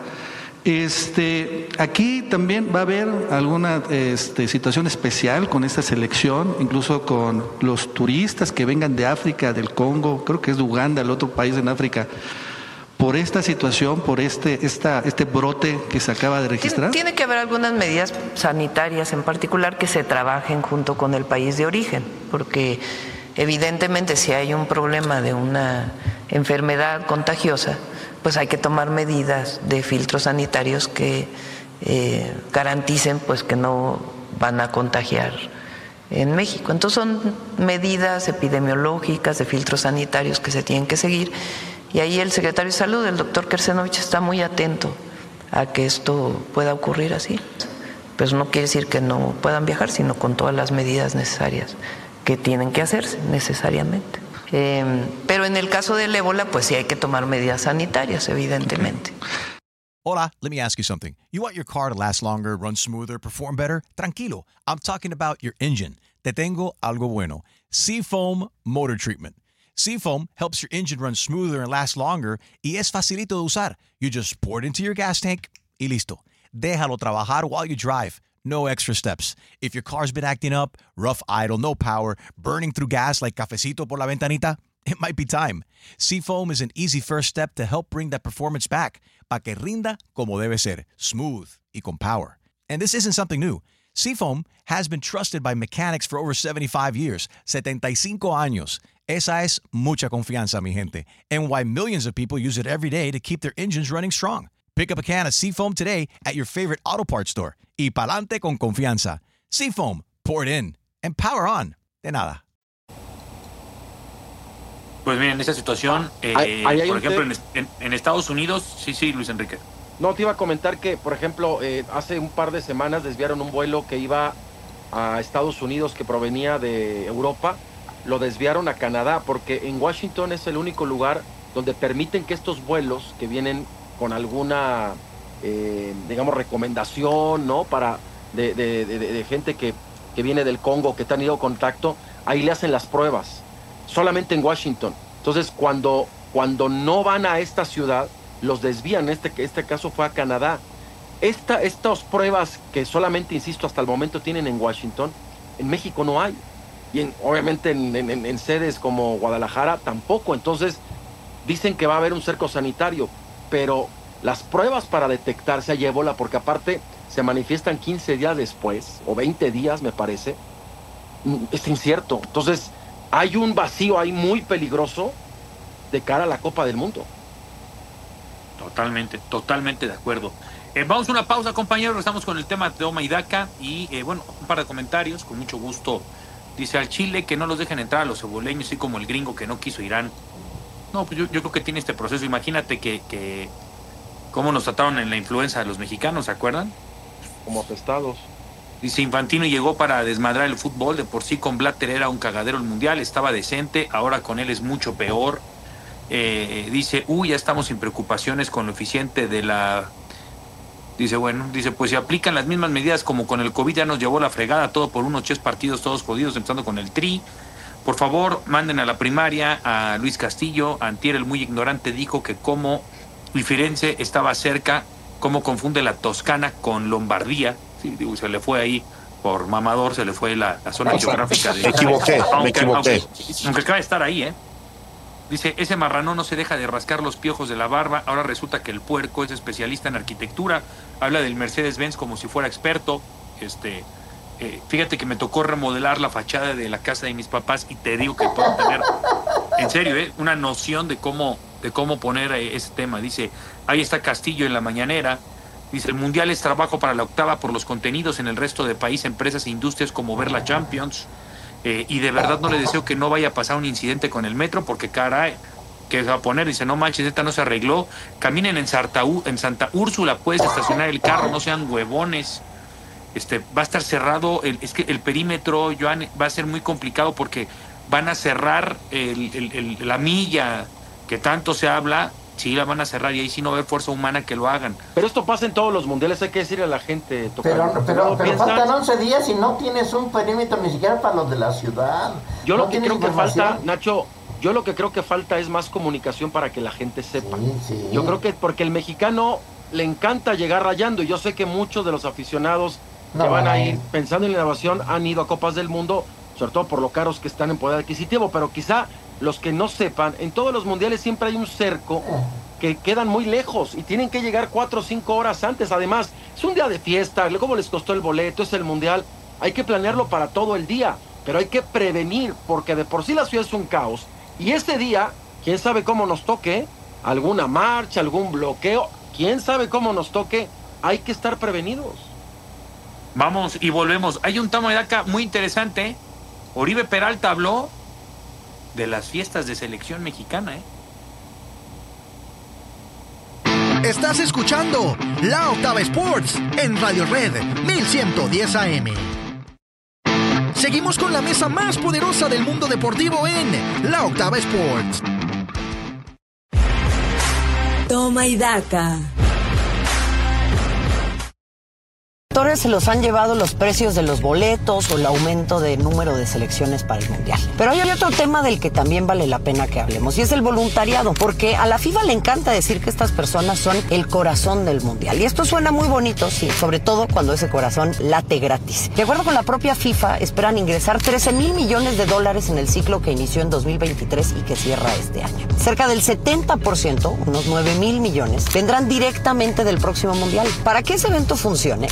Speaker 17: Aquí también va a haber alguna situación especial con esta selección, incluso con los turistas que vengan de África, del Congo, creo que es de Uganda, el otro país en África, por esta situación, por este brote que se acaba de registrar.
Speaker 18: Tiene que haber algunas medidas sanitarias en particular que se trabajen junto con el país de origen, porque evidentemente si hay un problema de una enfermedad contagiosa, pues hay que tomar medidas de filtros sanitarios que garanticen pues que no van a contagiar en México. Entonces son medidas epidemiológicas de filtros sanitarios que se tienen que seguir, y ahí el secretario de Salud, el doctor Kersenovich, está muy atento a que esto pueda ocurrir así. Pues no quiere decir que no puedan viajar, sino con todas las medidas necesarias que tienen que hacerse necesariamente. Pero en el caso del ébola, pues sí hay que tomar medidas sanitarias, evidentemente.
Speaker 6: Hola, let me ask you something. You want your car to last longer, run smoother, perform better? Tranquilo, I'm talking about your engine. Te tengo algo bueno. Seafoam Motor Treatment. Seafoam helps your engine run smoother and last longer, y es facilito de usar. You just pour it into your gas tank y listo. Déjalo trabajar while you drive. No extra steps. If your car's been acting up, rough idle, no power, burning through gas like cafecito por la ventanita, it might be time. Seafoam is an easy first step to help bring that performance back, para que rinda como debe ser, smooth y con power. And this isn't something new. Seafoam has been trusted by mechanics for over 75 years, 75 años. Esa es mucha confianza, mi gente, and why millions of people use it every day to keep their engines running strong. Pick up a can of Seafoam today at your favorite auto parts store. Y pa'lante con confianza. Seafoam, pour it in, and power on. De nada.
Speaker 7: Pues miren, en esta situación, por ejemplo, en Estados Unidos, sí, Luis Enrique.
Speaker 8: No, te iba a comentar que, por ejemplo, hace un par de semanas desviaron un vuelo que iba a Estados Unidos que provenía de Europa, lo desviaron a Canadá, porque en Washington es el único lugar donde permiten que estos vuelos que vienen con alguna, digamos, recomendación, ¿no? De gente que viene del Congo, que te han ido en contacto, ahí le hacen las pruebas, solamente en Washington. Entonces, cuando no van a esta ciudad, los desvían. Este caso fue a Canadá. Estas pruebas que solamente, insisto, hasta el momento tienen en Washington, en México no hay. Y obviamente en sedes como Guadalajara tampoco. Entonces, dicen que va a haber un cerco sanitario, pero las pruebas para detectar si hay ébola, porque aparte se manifiestan 15 días después, o 20 días me parece, es incierto. Entonces, hay un vacío ahí muy peligroso de cara a la Copa del Mundo.
Speaker 7: Totalmente de acuerdo. Vamos a una pausa, compañeros. Estamos con el tema de Toma y Daca. Y bueno, un par de comentarios, con mucho gusto. Dice al Chile que no los dejen entrar a los ceboleños, así como el gringo que no quiso Irán. No, pues yo creo que tiene este proceso. Imagínate que cómo nos trataron en la influenza de los mexicanos, ¿se acuerdan?
Speaker 8: Como apestados.
Speaker 7: Dice, Infantino llegó para desmadrar el fútbol. De por sí con Blatter era un cagadero el mundial, estaba decente. Ahora con él es mucho peor. Dice, ya estamos sin preocupaciones con lo eficiente de la Dice, bueno, pues si aplican las mismas medidas como con el COVID ya nos llevó la fregada, todo por unos 3 partidos todos jodidos, empezando con el Tri. Por favor, manden a la primaria a Luis Castillo. Antier, el muy ignorante, dijo que como Firenze estaba cerca, cómo confunde la Toscana con Lombardía. Sí, digo, se le fue ahí por mamador, se le fue la zona geográfica.
Speaker 9: Me equivoqué.
Speaker 7: Aunque acaba de estar ahí, ¿eh? Dice, ese marrano no se deja de rascar los piojos de la barba. Ahora resulta que el puerco es especialista en arquitectura. Habla del Mercedes-Benz como si fuera experto. Fíjate que me tocó remodelar la fachada de la casa de mis papás y te digo que puedo tener, en serio, una noción de cómo poner ese tema. Dice, ahí está Castillo en la mañanera. Dice, el Mundial es trabajo para la octava por los contenidos en el resto de país, empresas e industrias como ver la Champions. Y de verdad no le deseo que no vaya a pasar un incidente con el metro, porque caray, que se va a poner, dice, no manches, esta no se arregló. Caminen en Santa Úrsula, puedes estacionar el carro, no sean huevones. Va a estar cerrado, es que el perímetro, Joan, va a ser muy complicado porque van a cerrar la milla que tanto se habla. Sí, la van a cerrar y ahí sí no va a haber fuerza humana que lo hagan.
Speaker 8: Pero esto pasa en todos los mundiales, hay que decirle a la gente.
Speaker 16: Pero faltan 11 días y no tienes un perímetro ni siquiera para los de la ciudad.
Speaker 8: Yo lo que creo que falta, Nacho, es más comunicación para que la gente sepa. Sí. Yo creo que porque el mexicano le encanta llegar rayando, y yo sé que muchos de los aficionados que van a ir pensando en la innovación han ido a Copas del Mundo, sobre todo por lo caros que están en poder adquisitivo, pero quizá los que no sepan, en todos los mundiales siempre hay un cerco que quedan muy lejos y tienen que llegar 4 o 5 horas antes. Además, es un día de fiesta, ¿cómo les costó el boleto? Es el mundial, hay que planearlo para todo el día, pero hay que prevenir, porque de por sí la ciudad es un caos. Y ese día, quién sabe cómo nos toque, alguna marcha, algún bloqueo, quién sabe cómo nos toque, hay que estar prevenidos.
Speaker 7: Vamos y volvemos. Hay un toma de daca muy interesante. Oribe Peralta habló de las fiestas de selección mexicana,
Speaker 3: Estás escuchando La Octava Sports en Radio Red 1110 AM. Seguimos con la mesa más poderosa del mundo deportivo en La Octava Sports.
Speaker 4: Toma y daca.
Speaker 19: Se los han llevado los precios de los boletos o el aumento de número de selecciones para el Mundial. Pero hay otro tema del que también vale la pena que hablemos, y es el voluntariado, porque a la FIFA le encanta decir que estas personas son el corazón del Mundial. Y esto suena muy bonito, sí, sobre todo cuando ese corazón late gratis. De acuerdo con la propia FIFA, esperan ingresar $13,000 millones en el ciclo que inició en 2023 y que cierra este año. Cerca del 70%, unos 9,000 millones, vendrán directamente del próximo Mundial. Para que ese evento funcione,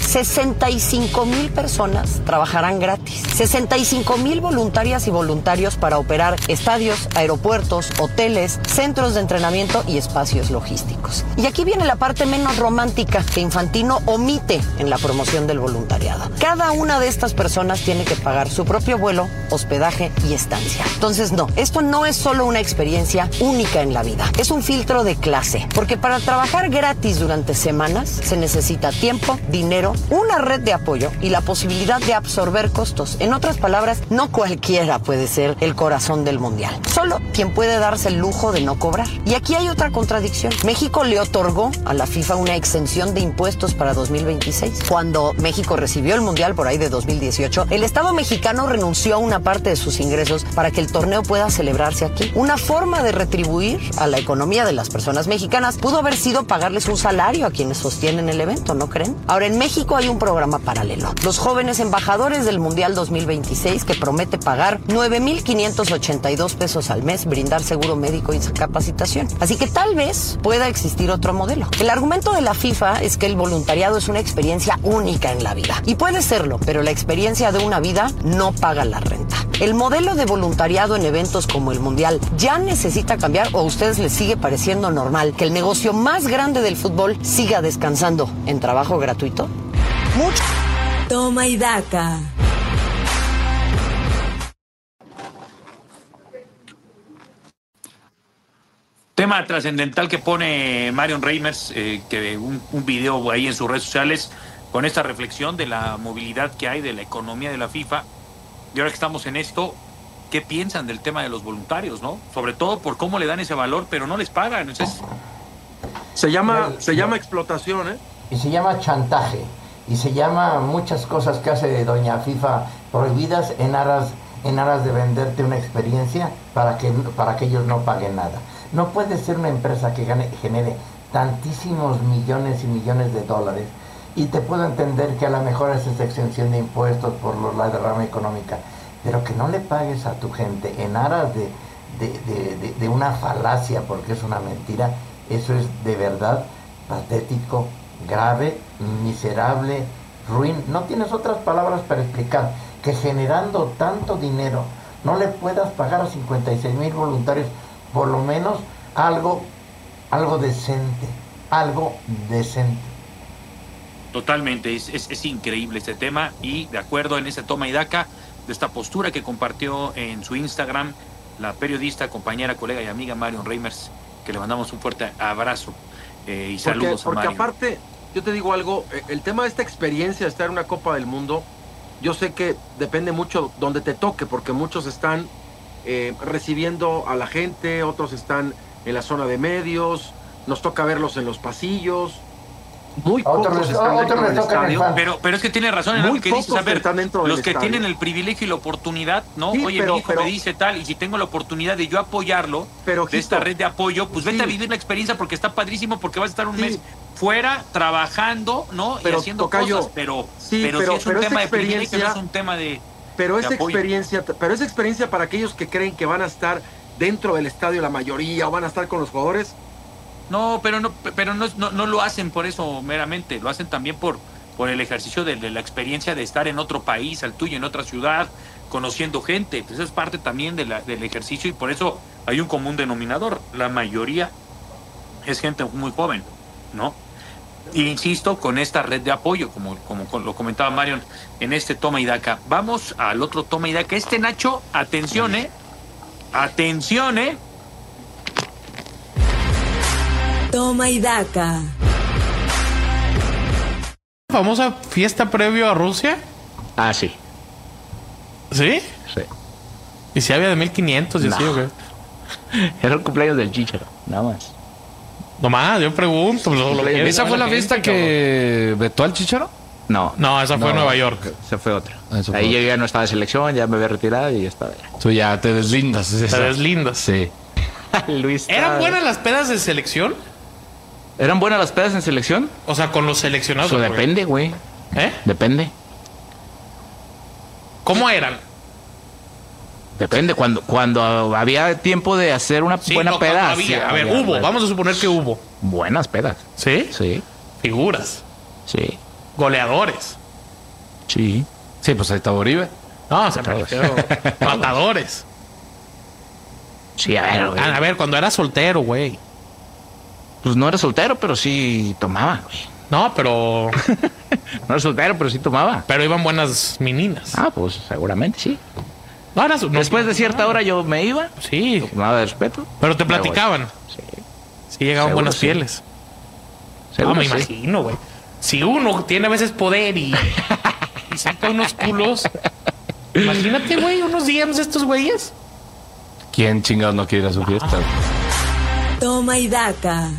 Speaker 19: 65,000 personas trabajarán gratis. 65,000 voluntarias y voluntarios para operar estadios, aeropuertos, hoteles, centros de entrenamiento y espacios logísticos. Y aquí viene la parte menos romántica que Infantino omite en la promoción del voluntariado. Cada una de estas personas tiene que pagar su propio vuelo, hospedaje y estancia. Entonces no, esto no es solo una experiencia única en la vida, es un filtro de clase, porque para trabajar gratis durante semanas se necesita tiempo, dinero, una red de apoyo y la posibilidad de absorber costos. En otras palabras, no cualquiera puede ser el corazón del Mundial, solo quien puede darse el lujo de no cobrar. Y aquí hay otra contradicción. México le otorgó a la FIFA una exención de impuestos para 2026. Cuando México recibió el Mundial por ahí de 2018, el Estado mexicano renunció a una parte de sus ingresos para que el torneo pueda celebrarse aquí. Una forma de retribuir a la economía de las personas mexicanas pudo haber sido pagarles un salario a quienes sostienen el evento, ¿no creen? Ahora, en México hay un programa paralelo, los jóvenes embajadores del Mundial 2026, que promete pagar 9,582 pesos al mes, brindar seguro médico y capacitación. Así que tal vez pueda existir otro modelo. El argumento de la FIFA es que el voluntariado es una experiencia única en la vida, y puede serlo, pero la experiencia de una vida no paga la renta. ¿El modelo de voluntariado en eventos como el Mundial ya necesita cambiar, o a ustedes les sigue pareciendo normal que el negocio más grande del fútbol siga descansando en trabajo gratuito?
Speaker 4: Toma y daca.
Speaker 7: Tema trascendental que pone Marion Reimers, que un video ahí en sus redes sociales con esta reflexión de la movilidad que hay, de la economía de la FIFA. Y ahora que estamos en esto, ¿qué piensan del tema de los voluntarios, no? Sobre todo por cómo le dan ese valor, pero no les pagan. Entonces,
Speaker 8: se llama explotación,
Speaker 16: y se llama chantaje, y se llama muchas cosas que hace doña FIFA prohibidas en aras de venderte una experiencia para que ellos no paguen nada. No puede ser una empresa que genere tantísimos millones y millones de dólares, y te puedo entender que a lo mejor es esa exención de impuestos por la derrama económica, pero que no le pagues a tu gente en aras de una falacia, porque es una mentira, eso es de verdad patético, grave, miserable, ruin. No tienes otras palabras para explicar que generando tanto dinero no le puedas pagar a 56,000 voluntarios por lo menos algo decente, algo decente.
Speaker 7: Totalmente, es increíble este tema, y de acuerdo en ese toma y daca de esta postura que compartió en su Instagram la periodista, compañera, colega y amiga Marion Reimers, que le mandamos un fuerte abrazo y saludos a Marion.
Speaker 8: Porque aparte, yo te digo algo, el tema de esta experiencia de estar en una Copa del Mundo, yo sé que depende mucho donde te toque, porque muchos están recibiendo a la gente, otros están en la zona de medios, nos toca verlos en los pasillos. Muy pocos están dentro del estadio.
Speaker 7: Pero es que tiene razón en lo que dices. A ver, los que tienen el privilegio y la oportunidad, ¿no?
Speaker 8: Sí,
Speaker 7: oye, mi hijo me dice tal, y si tengo la oportunidad de yo apoyarlo, de esta red de apoyo, pues vete a vivir la experiencia, porque está padrísimo, porque vas a estar un mes fuera, trabajando, ¿no? Y haciendo cosas, pero sí es un tema de privilegio, no es un tema de esa
Speaker 8: experiencia para aquellos que creen que van a estar dentro del estadio la mayoría, o van a estar con los jugadores.
Speaker 7: No, pero no lo hacen por eso meramente, lo hacen también por el ejercicio de la experiencia de estar en otro país, al tuyo, en otra ciudad, conociendo gente. Pues eso es parte también del ejercicio, y por eso hay un común denominador. La mayoría es gente muy joven, ¿no? E insisto, con esta red de apoyo, como lo comentaba Marion, en este toma y daca. Vamos al otro toma y daca. Nacho, atención, Atención,
Speaker 4: Toma y daca.
Speaker 20: ¿Famosa fiesta previo a Rusia?
Speaker 21: Ah, sí.
Speaker 20: ¿Sí?
Speaker 21: Sí.
Speaker 20: ¿Y si había de 1500 y así o qué?
Speaker 21: Era el cumpleaños del Chícharo, nada más.
Speaker 20: Nomás, yo pregunto.
Speaker 22: ¿Esa fue la fiesta que vetó al Chícharo?
Speaker 21: No,
Speaker 20: esa fue en Nueva York.
Speaker 21: Esa fue otra. Ahí yo ya no estaba de selección, ya me había retirado y ya estaba.
Speaker 22: Tú ya te deslindas.
Speaker 20: ¿Te deslindas?
Speaker 21: Sí. Luis,
Speaker 20: ¿eran buenas las pedas de selección?
Speaker 21: ¿Eran buenas las pedas en selección?
Speaker 20: O sea, con los seleccionados.
Speaker 21: Eso depende, güey. Depende.
Speaker 20: ¿Cómo eran?
Speaker 21: Depende, cuando había tiempo de hacer una buena peda.
Speaker 20: A ver, hubo, vamos a suponer que hubo.
Speaker 21: Buenas pedas.
Speaker 20: ¿Sí?
Speaker 21: Sí.
Speaker 20: Figuras.
Speaker 21: Sí.
Speaker 20: Goleadores.
Speaker 21: Sí.
Speaker 22: Sí, pues ahí está Uribe.
Speaker 20: No, se me refiero. Matadores.
Speaker 21: Sí, a ver, güey.
Speaker 20: A ver, cuando era soltero, güey.
Speaker 21: Pues no era soltero, pero sí tomaba, güey.
Speaker 20: No, pero...
Speaker 21: no era soltero, pero sí tomaba.
Speaker 20: Pero iban buenas meninas.
Speaker 21: Ah, pues seguramente sí.
Speaker 20: No,
Speaker 21: después de cierta hora yo me iba.
Speaker 20: Sí.
Speaker 21: Nada de respeto.
Speaker 20: Pero te platicaban.
Speaker 21: Sí.
Speaker 20: Sí, llegaban buenas fieles.
Speaker 21: No,
Speaker 20: me imagino, güey. Si uno tiene a veces poder y saca unos culos... Imagínate, güey, unos DMs de estos güeyes.
Speaker 22: ¿Quién chingados no quiere ir a su fiesta?
Speaker 4: Toma y daca.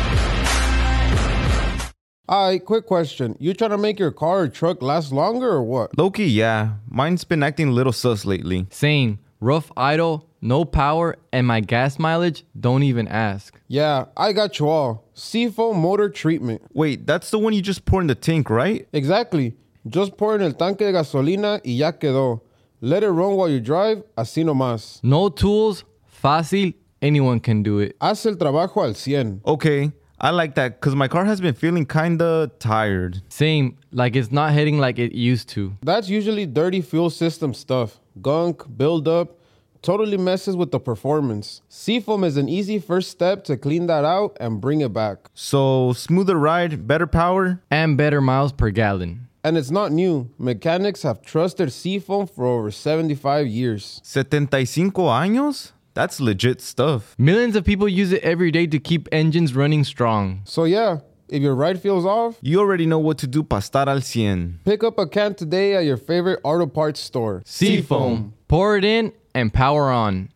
Speaker 10: Quick question. You trying to make your car or truck last longer or what?
Speaker 11: Low-key, yeah. Mine's been acting a little sus lately.
Speaker 12: Same. Rough idle, no power, and my gas mileage, don't even ask.
Speaker 10: Yeah, I got you all. Seafoam motor treatment.
Speaker 11: Wait, that's the one you just pour in the tank, right?
Speaker 10: Exactly. Just pour en el tanque de gasolina y ya quedó. Let it run while you drive, así nomás.
Speaker 12: No tools, fácil, anyone can do it.
Speaker 10: Haz el trabajo al 100.
Speaker 11: Okay, I like that because my car has been feeling kinda tired.
Speaker 12: Same, like it's not hitting like it used to.
Speaker 10: That's usually dirty fuel system stuff. Gunk, buildup, totally messes with the performance. Seafoam is an easy first step to clean that out and bring it back.
Speaker 11: So, smoother ride, better power?
Speaker 12: And better miles per gallon.
Speaker 10: And it's not new. Mechanics have trusted Seafoam for over 75 years.
Speaker 11: 75 años? That's legit stuff.
Speaker 12: Millions of people use it every day to keep engines running strong.
Speaker 10: So yeah, if your ride feels off,
Speaker 11: you already know what to do para estar al 100.
Speaker 10: Pick up a can today at your favorite auto parts store.
Speaker 12: Seafoam. Pour it in and power on.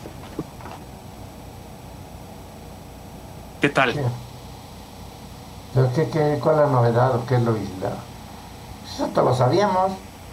Speaker 7: ¿Qué tal?
Speaker 16: ¿Pero cuál es la novedad o qué es lo isla? Eso te lo sabíamos.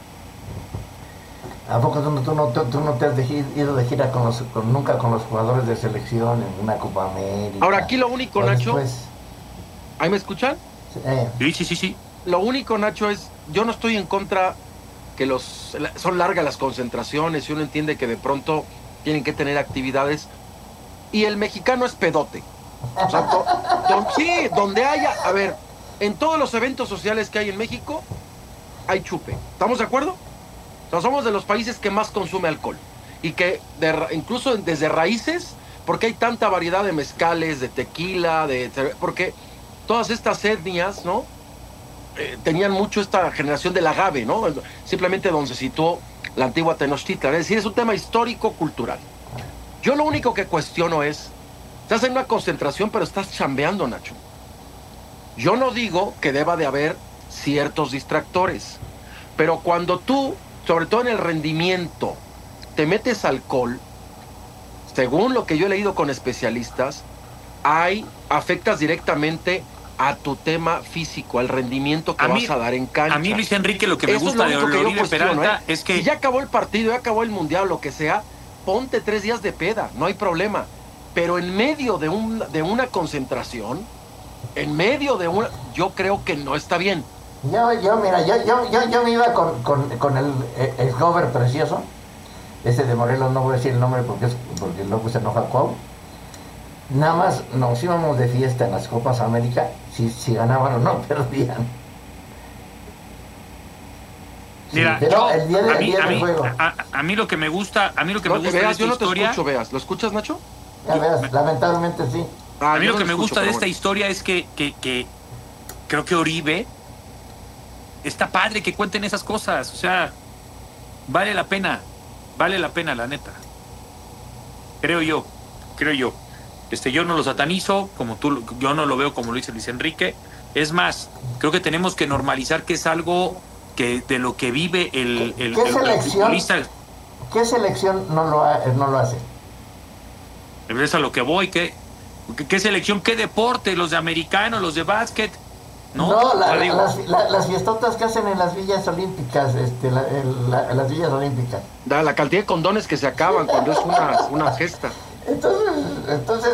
Speaker 16: ¿A poco tú no te has ido de gira nunca con los jugadores de selección en una Copa América?
Speaker 8: Ahora, aquí lo único, Nacho... ¿Ahí me escuchan?
Speaker 7: Sí.
Speaker 8: Lo único, Nacho, es... Yo no estoy en contra que son largas las concentraciones y uno entiende que de pronto tienen que tener actividades. Y el mexicano es pedote. O sea, sí, donde haya... A ver, en todos los eventos sociales que hay en México, hay chupe. ¿Estamos de acuerdo? O sea, somos de los países que más consume alcohol. Y que incluso desde raíces, porque hay tanta variedad de mezcales, de tequila, porque todas estas etnias, ¿no? Tenían mucho esta generación del agave, ¿no? Simplemente donde se situó la antigua Tenochtitlan. Es decir, es un tema histórico-cultural. Yo lo único que cuestiono es, estás en una concentración, pero estás chambeando, Nacho. Yo no digo que deba de haber ciertos distractores, pero cuando tú, sobre todo en el rendimiento, te metes alcohol, según lo que yo he leído con especialistas, afectas directamente a tu tema físico, al rendimiento que vas a dar en cancha.
Speaker 7: A mí, Luis Enrique, lo que me gusta de Oribe Peralta es que...
Speaker 8: Si ya acabó el partido, ya acabó el mundial, lo que sea, ponte 3 días de peda, no hay problema. Pero en medio de una concentración, yo creo que no está bien.
Speaker 16: Yo me iba con el Gober precioso, ese de Morelos, no voy a decir el nombre porque luego se enoja Cuau. Nada más nos íbamos de fiesta en las Copas América, si ganaban o no perdían.
Speaker 7: Mira,
Speaker 16: sí, pero el día del juego.
Speaker 7: A mí lo que me gusta,
Speaker 8: yo no te escucho, Veas. ¿Lo escuchas, Nacho?
Speaker 16: Ya Veas, lamentablemente sí.
Speaker 7: A mí lo que me gusta de esta historia es que creo que Oribe está padre que cuenten esas cosas. O sea, vale la pena, la neta. Creo yo. Yo no lo satanizo, como tú, yo no lo veo como lo dice Luis Enrique. Es más, creo que tenemos que normalizar que es algo que de lo que vive el futbolista.
Speaker 16: ¿Qué selección no lo hace?
Speaker 7: Es a lo que voy, ¿qué selección, qué deporte? Los de americano, los de básquet.
Speaker 16: No, las fiestotas que hacen en las villas olímpicas, las villas olímpicas.
Speaker 8: La cantidad de condones que se acaban cuando es una gesta.
Speaker 16: Entonces,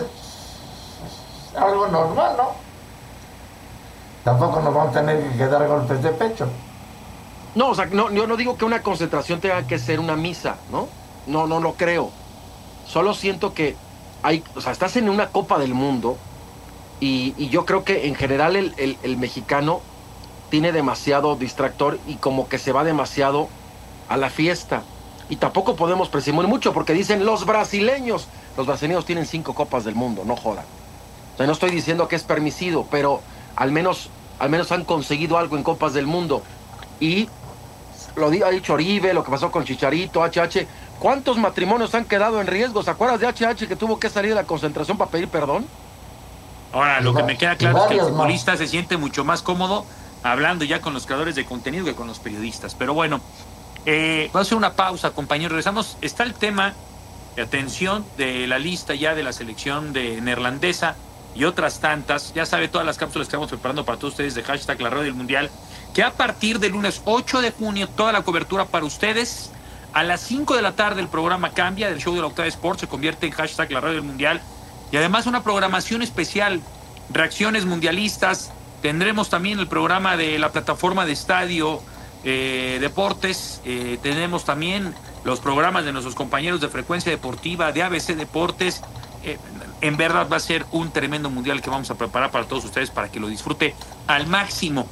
Speaker 16: algo normal, ¿no? Tampoco nos vamos a tener que dar golpes de pecho.
Speaker 8: No, o sea, yo no digo que una concentración tenga que ser una misa, ¿no? No lo creo. Solo siento que estás en una Copa del Mundo y yo creo que en general el mexicano tiene demasiado distractor y como que se va demasiado a la fiesta. Y tampoco podemos presumir mucho porque dicen los brasileños tienen 5 Copas del Mundo, no jodan. O sea, no estoy diciendo que es permisido, pero al menos han conseguido algo en Copas del Mundo. Y ha dicho Oribe, lo que pasó con Chicharito, HH. ¿Cuántos matrimonios han quedado en riesgo? ¿Se acuerdas de HH que tuvo que salir de la concentración para pedir perdón?
Speaker 7: Ahora, lo que me queda claro es que el futbolista se siente mucho más cómodo hablando ya con los creadores de contenido que con los periodistas. Pero bueno, vamos a hacer una pausa, compañeros. Regresamos. Está el tema de atención de la lista ya de la selección de neerlandesa y otras tantas. Ya sabe, todas las cápsulas que estamos preparando para todos ustedes de hashtag La Radio del Mundial, que a partir del lunes 8 de junio toda la cobertura para ustedes. A las 5 de la tarde el programa cambia, del show de la Octava Sports se convierte en hashtag La Radio del Mundial. Y además una programación especial, reacciones mundialistas. Tendremos también el programa de la plataforma de Estadio Deportes. Tenemos también los programas de nuestros compañeros de Frecuencia Deportiva, de ABC Deportes. En verdad va a ser un tremendo mundial que vamos a preparar para todos ustedes para que lo disfrute al máximo.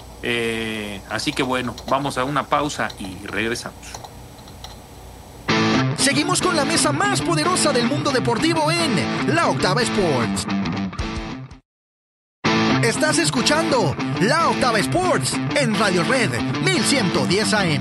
Speaker 7: Así que bueno, vamos a una pausa y regresamos.
Speaker 3: Seguimos con la mesa más poderosa del mundo deportivo en La Octava Sports. Estás escuchando La Octava Sports en Radio Red 1110 AM.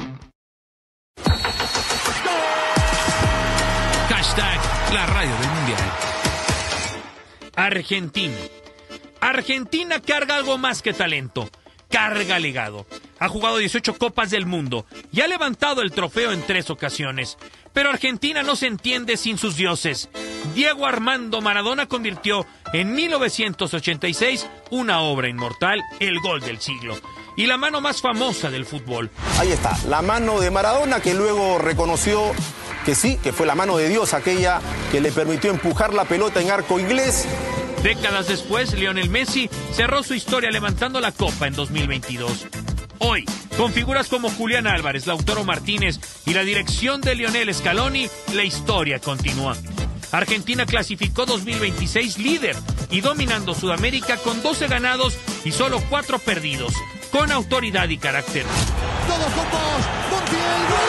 Speaker 7: Hashtag La Radio del Mundial. Argentina. Argentina carga algo más que talento. Carga legado. Ha jugado 18 Copas del Mundo y ha levantado el trofeo en 3 ocasiones. Pero Argentina no se entiende sin sus dioses. Diego Armando Maradona convirtió en 1986 una obra inmortal, el gol del siglo y la mano más famosa del fútbol.
Speaker 1: Ahí está, la mano de Maradona, que luego reconoció que sí, que fue la mano de Dios aquella que le permitió empujar la pelota en arco inglés.
Speaker 7: Décadas después, Lionel Messi cerró su historia levantando la copa en 2022. Hoy, con figuras como Julián Álvarez, Lautaro Martínez y la dirección de Lionel Scaloni, la historia continúa. Argentina clasificó 2026 líder y dominando Sudamérica con 12 ganados y solo 4 perdidos, con autoridad y carácter.
Speaker 2: Todos con vos, Montiel,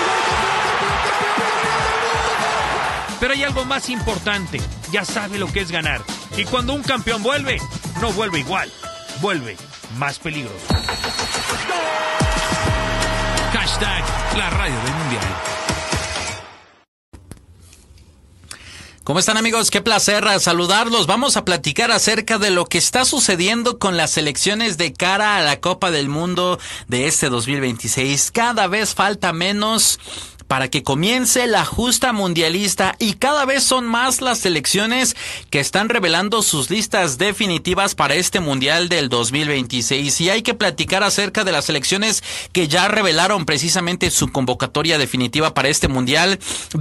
Speaker 7: Pero hay algo más importante, ya sabe lo que es ganar. Y cuando un campeón vuelve, no vuelve igual, vuelve más peligroso.
Speaker 3: Hashtag la radio del mundial.
Speaker 23: ¿Cómo están, amigos? Qué placer saludarlos. Vamos a platicar acerca de lo que está sucediendo con las selecciones de cara a la Copa del Mundo de este 2026. Cada vez falta menos para que comience la justa mundialista y cada vez son más las selecciones que están revelando sus listas definitivas para este mundial del 2026. Y hay que platicar acerca de las selecciones que ya revelaron precisamente su convocatoria definitiva para este mundial.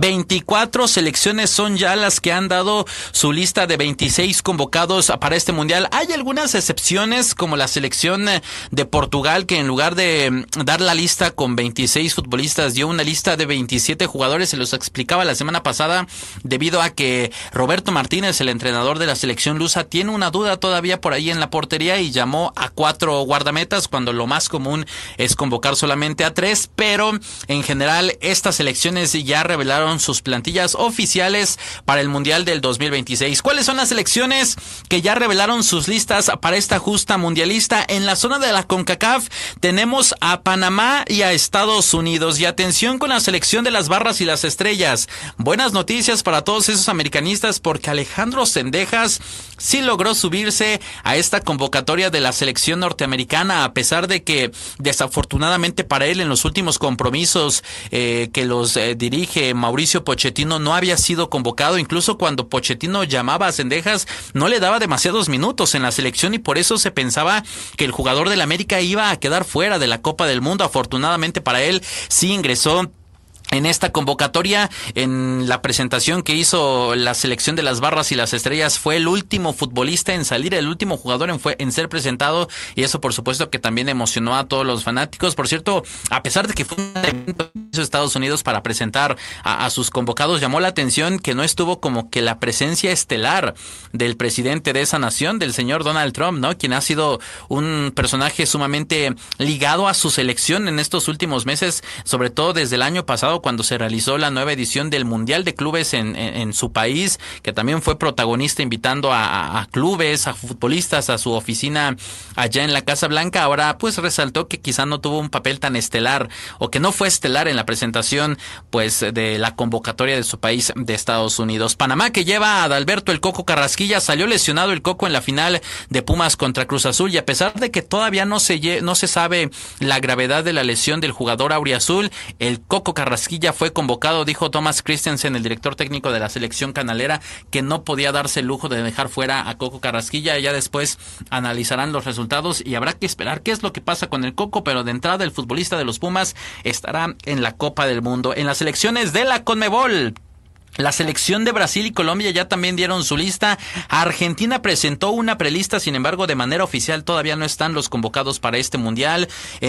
Speaker 23: 24 selecciones son ya las que han dado su lista de 26 convocados para este mundial. Hay algunas excepciones, como la selección de Portugal, que en lugar de dar la lista con 26 futbolistas dio una lista de 27 jugadores. Se los explicaba la semana pasada, debido a que Roberto Martínez, el entrenador de la selección lusa, tiene una duda todavía por ahí en la portería y llamó a 4 guardametas, cuando lo más común es convocar solamente a 3, pero en general estas selecciones ya revelaron sus plantillas oficiales para el mundial del 2026. ¿Cuáles son las selecciones que ya revelaron sus listas para esta justa mundialista? En la zona de la CONCACAF tenemos a Panamá y a Estados Unidos. Y atención con la selección de las barras y las estrellas. Buenas noticias para todos esos americanistas, porque Alejandro Cendejas sí logró subirse a esta convocatoria de la selección norteamericana, a pesar de que desafortunadamente para él en los últimos compromisos que los dirige Mauricio Pochettino no había sido convocado. Incluso cuando Pochettino llamaba a Cendejas no le daba demasiados minutos en la selección y por eso se pensaba que el jugador del América iba a quedar fuera de la Copa del Mundo. Afortunadamente para él sí ingresó en esta convocatoria. En la presentación que hizo la selección de las barras y las estrellas fue el último futbolista en salir, el último jugador en ser presentado, y eso por supuesto que también emocionó a todos los fanáticos. Por cierto, a pesar de que fue un evento de Estados Unidos para presentar a sus convocados, llamó la atención que no estuvo como que la presencia estelar del presidente de esa nación, del señor Donald Trump, ¿no? Quien ha sido un personaje sumamente ligado a su selección en estos últimos meses, sobre todo desde el año pasado, cuando se realizó la nueva edición del Mundial de Clubes en su país, que también fue protagonista invitando a clubes, a futbolistas a su oficina allá en la Casa Blanca. Ahora pues resaltó que quizá no tuvo un papel tan estelar, o que no fue estelar en la presentación pues de la convocatoria de su país, de Estados Unidos. Panamá, que lleva a Adalberto el Coco Carrasquilla, salió lesionado el Coco en la final de Pumas contra Cruz Azul, y a pesar de que todavía no se sabe la gravedad de la lesión del jugador auriazul, el Coco Carrasquilla fue convocado. Dijo Thomas Christensen, el director técnico de la selección canalera, que no podía darse el lujo de dejar fuera a Coco Carrasquilla. Ya después analizarán los resultados y habrá que esperar qué es lo que pasa con el Coco, pero de entrada el futbolista de los Pumas estará en la Copa del Mundo. En las selecciones de la CONMEBOL, la selección de Brasil y Colombia ya también dieron su lista. Argentina presentó una prelista, sin embargo, de manera oficial todavía no están los convocados para este mundial.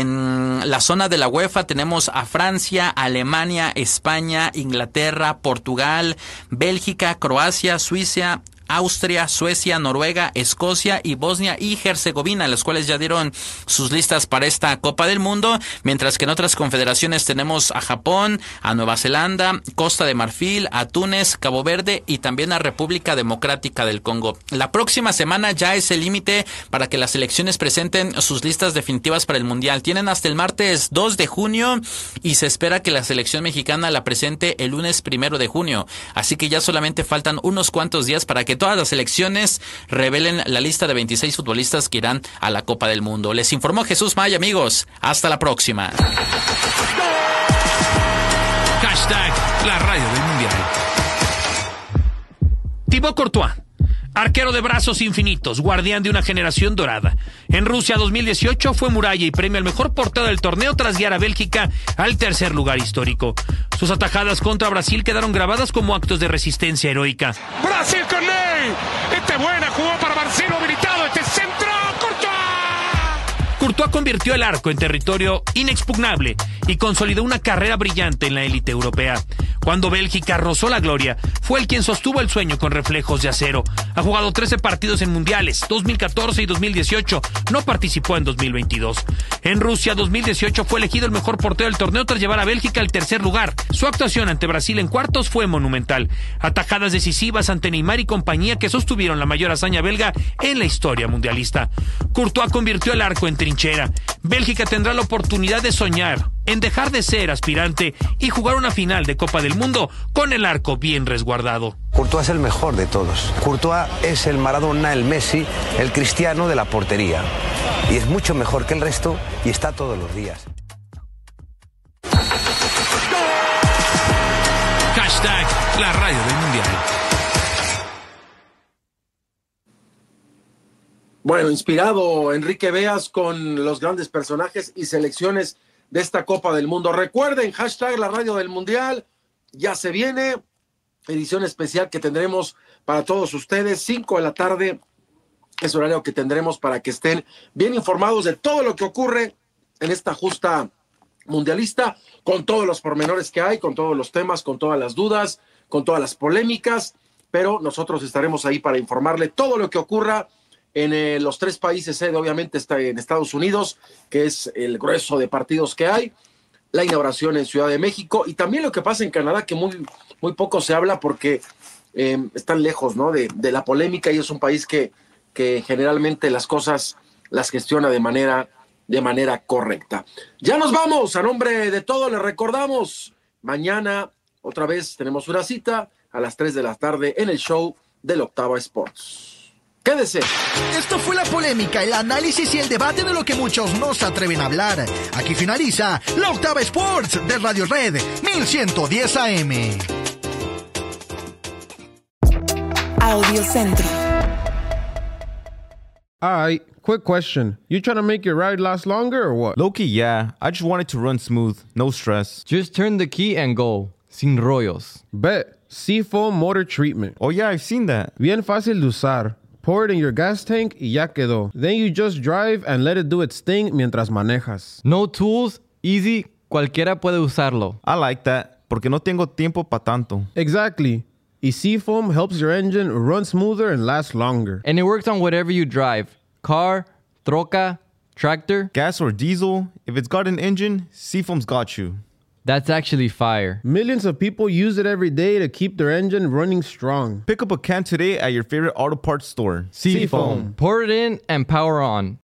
Speaker 23: En la zona de la UEFA tenemos a Francia, Alemania, España, Inglaterra, Portugal, Bélgica, Croacia, Suiza, Austria, Suecia, Noruega, Escocia y Bosnia y Herzegovina, las cuales ya dieron sus listas para esta Copa del Mundo, mientras que en otras confederaciones tenemos a Japón, a Nueva Zelanda, Costa de Marfil, a Túnez, Cabo Verde y también a República Democrática del Congo. La próxima semana ya es el límite para que las selecciones presenten sus listas definitivas para el Mundial. Tienen hasta el martes 2 de junio y se espera que la selección mexicana la presente el lunes 1 de junio. Así que ya solamente faltan unos cuantos días para que todas las selecciones revelen la lista de 26 futbolistas que irán a la Copa del Mundo. Les informó Jesús Maya, amigos. Hasta la próxima.
Speaker 3: Hashtag la radio del mundial.
Speaker 5: Thibaut Courtois, arquero de brazos infinitos, guardián de una generación dorada. En Rusia 2018 fue muralla y premio al mejor portero del torneo tras guiar a Bélgica al tercer lugar histórico. Sus atajadas contra Brasil quedaron grabadas como actos de resistencia heroica.
Speaker 2: Brasil con Ney. Buena, jugó para Marcelo habilitado. Centro, Courtois.
Speaker 5: Courtois convirtió el arco en territorio inexpugnable y consolidó una carrera brillante en la élite europea. Cuando Bélgica rozó la gloria, fue él quien sostuvo el sueño con reflejos de acero. Ha jugado 13 partidos en mundiales, 2014 y 2018. No participó en 2022. En Rusia 2018 fue elegido el mejor portero del torneo tras llevar a Bélgica al tercer lugar. Su actuación ante Brasil en cuartos fue monumental. Atajadas decisivas ante Neymar y compañía que sostuvieron la mayor hazaña belga en la historia mundialista. Courtois convirtió el arco en trinchera. Bélgica tendrá la oportunidad de soñar, en dejar de ser aspirante y jugar una final de Copa del Mundo con el arco bien resguardado.
Speaker 13: Courtois es el mejor de todos. Courtois es el Maradona, el Messi, el Cristiano de la portería. Y es mucho mejor que el resto y está todos los días.
Speaker 5: Hashtag la radio del mundial.
Speaker 8: Bueno, inspirado Enrique Beas con los grandes personajes y selecciones de esta Copa del Mundo. Recuerden, hashtag la radio del mundial, ya se viene, edición especial que tendremos para todos ustedes, 5 de la tarde, es horario que tendremos para que estén bien informados de todo lo que ocurre en esta justa mundialista, con todos los pormenores que hay, con todos los temas, con todas las dudas, con todas las polémicas, pero nosotros estaremos ahí para informarle todo lo que ocurra en los 3 países sede. Obviamente está en Estados Unidos, que es el grueso de partidos que hay, la inauguración en Ciudad de México y también lo que pasa en Canadá, que muy poco se habla porque están lejos, ¿no?, de la polémica, y es un país que generalmente las cosas las gestiona de manera correcta. Ya nos vamos. A nombre de todos les recordamos, mañana otra vez tenemos una cita a las 3 de la tarde en el show del Octava Sports. Quédese.
Speaker 14: Esto fue la polémica, el análisis y el debate de lo que muchos no se atreven a hablar. Aquí finaliza la Octava Sports de Radio Red 1110 AM.
Speaker 24: Audiocentro.
Speaker 10: Alright, quick question. You trying to make your ride last longer or what?
Speaker 11: Low-key, yeah. I just want it to run smooth. No stress.
Speaker 12: Just turn the key and go. Sin rollos.
Speaker 10: Bet. Seafoam Motor Treatment.
Speaker 11: Oh yeah, I've seen that.
Speaker 10: Bien fácil de usar. Pour it in your gas tank y ya quedó. Then you just drive and let it do its thing mientras manejas.
Speaker 12: No tools, easy, cualquiera puede usarlo.
Speaker 11: I like that, porque no tengo tiempo pa' tanto.
Speaker 10: Exactly. Y Seafoam helps your engine run smoother and last longer.
Speaker 12: And it works on whatever you drive. Car, troca, tractor.
Speaker 11: Gas or diesel, if it's got an engine, Seafoam's got you.
Speaker 12: That's actually fire.
Speaker 10: Millions of people use it every day to keep their engine running strong.
Speaker 11: Pick up a can today at your favorite auto parts store.
Speaker 12: Seafoam. Pour it in and power on.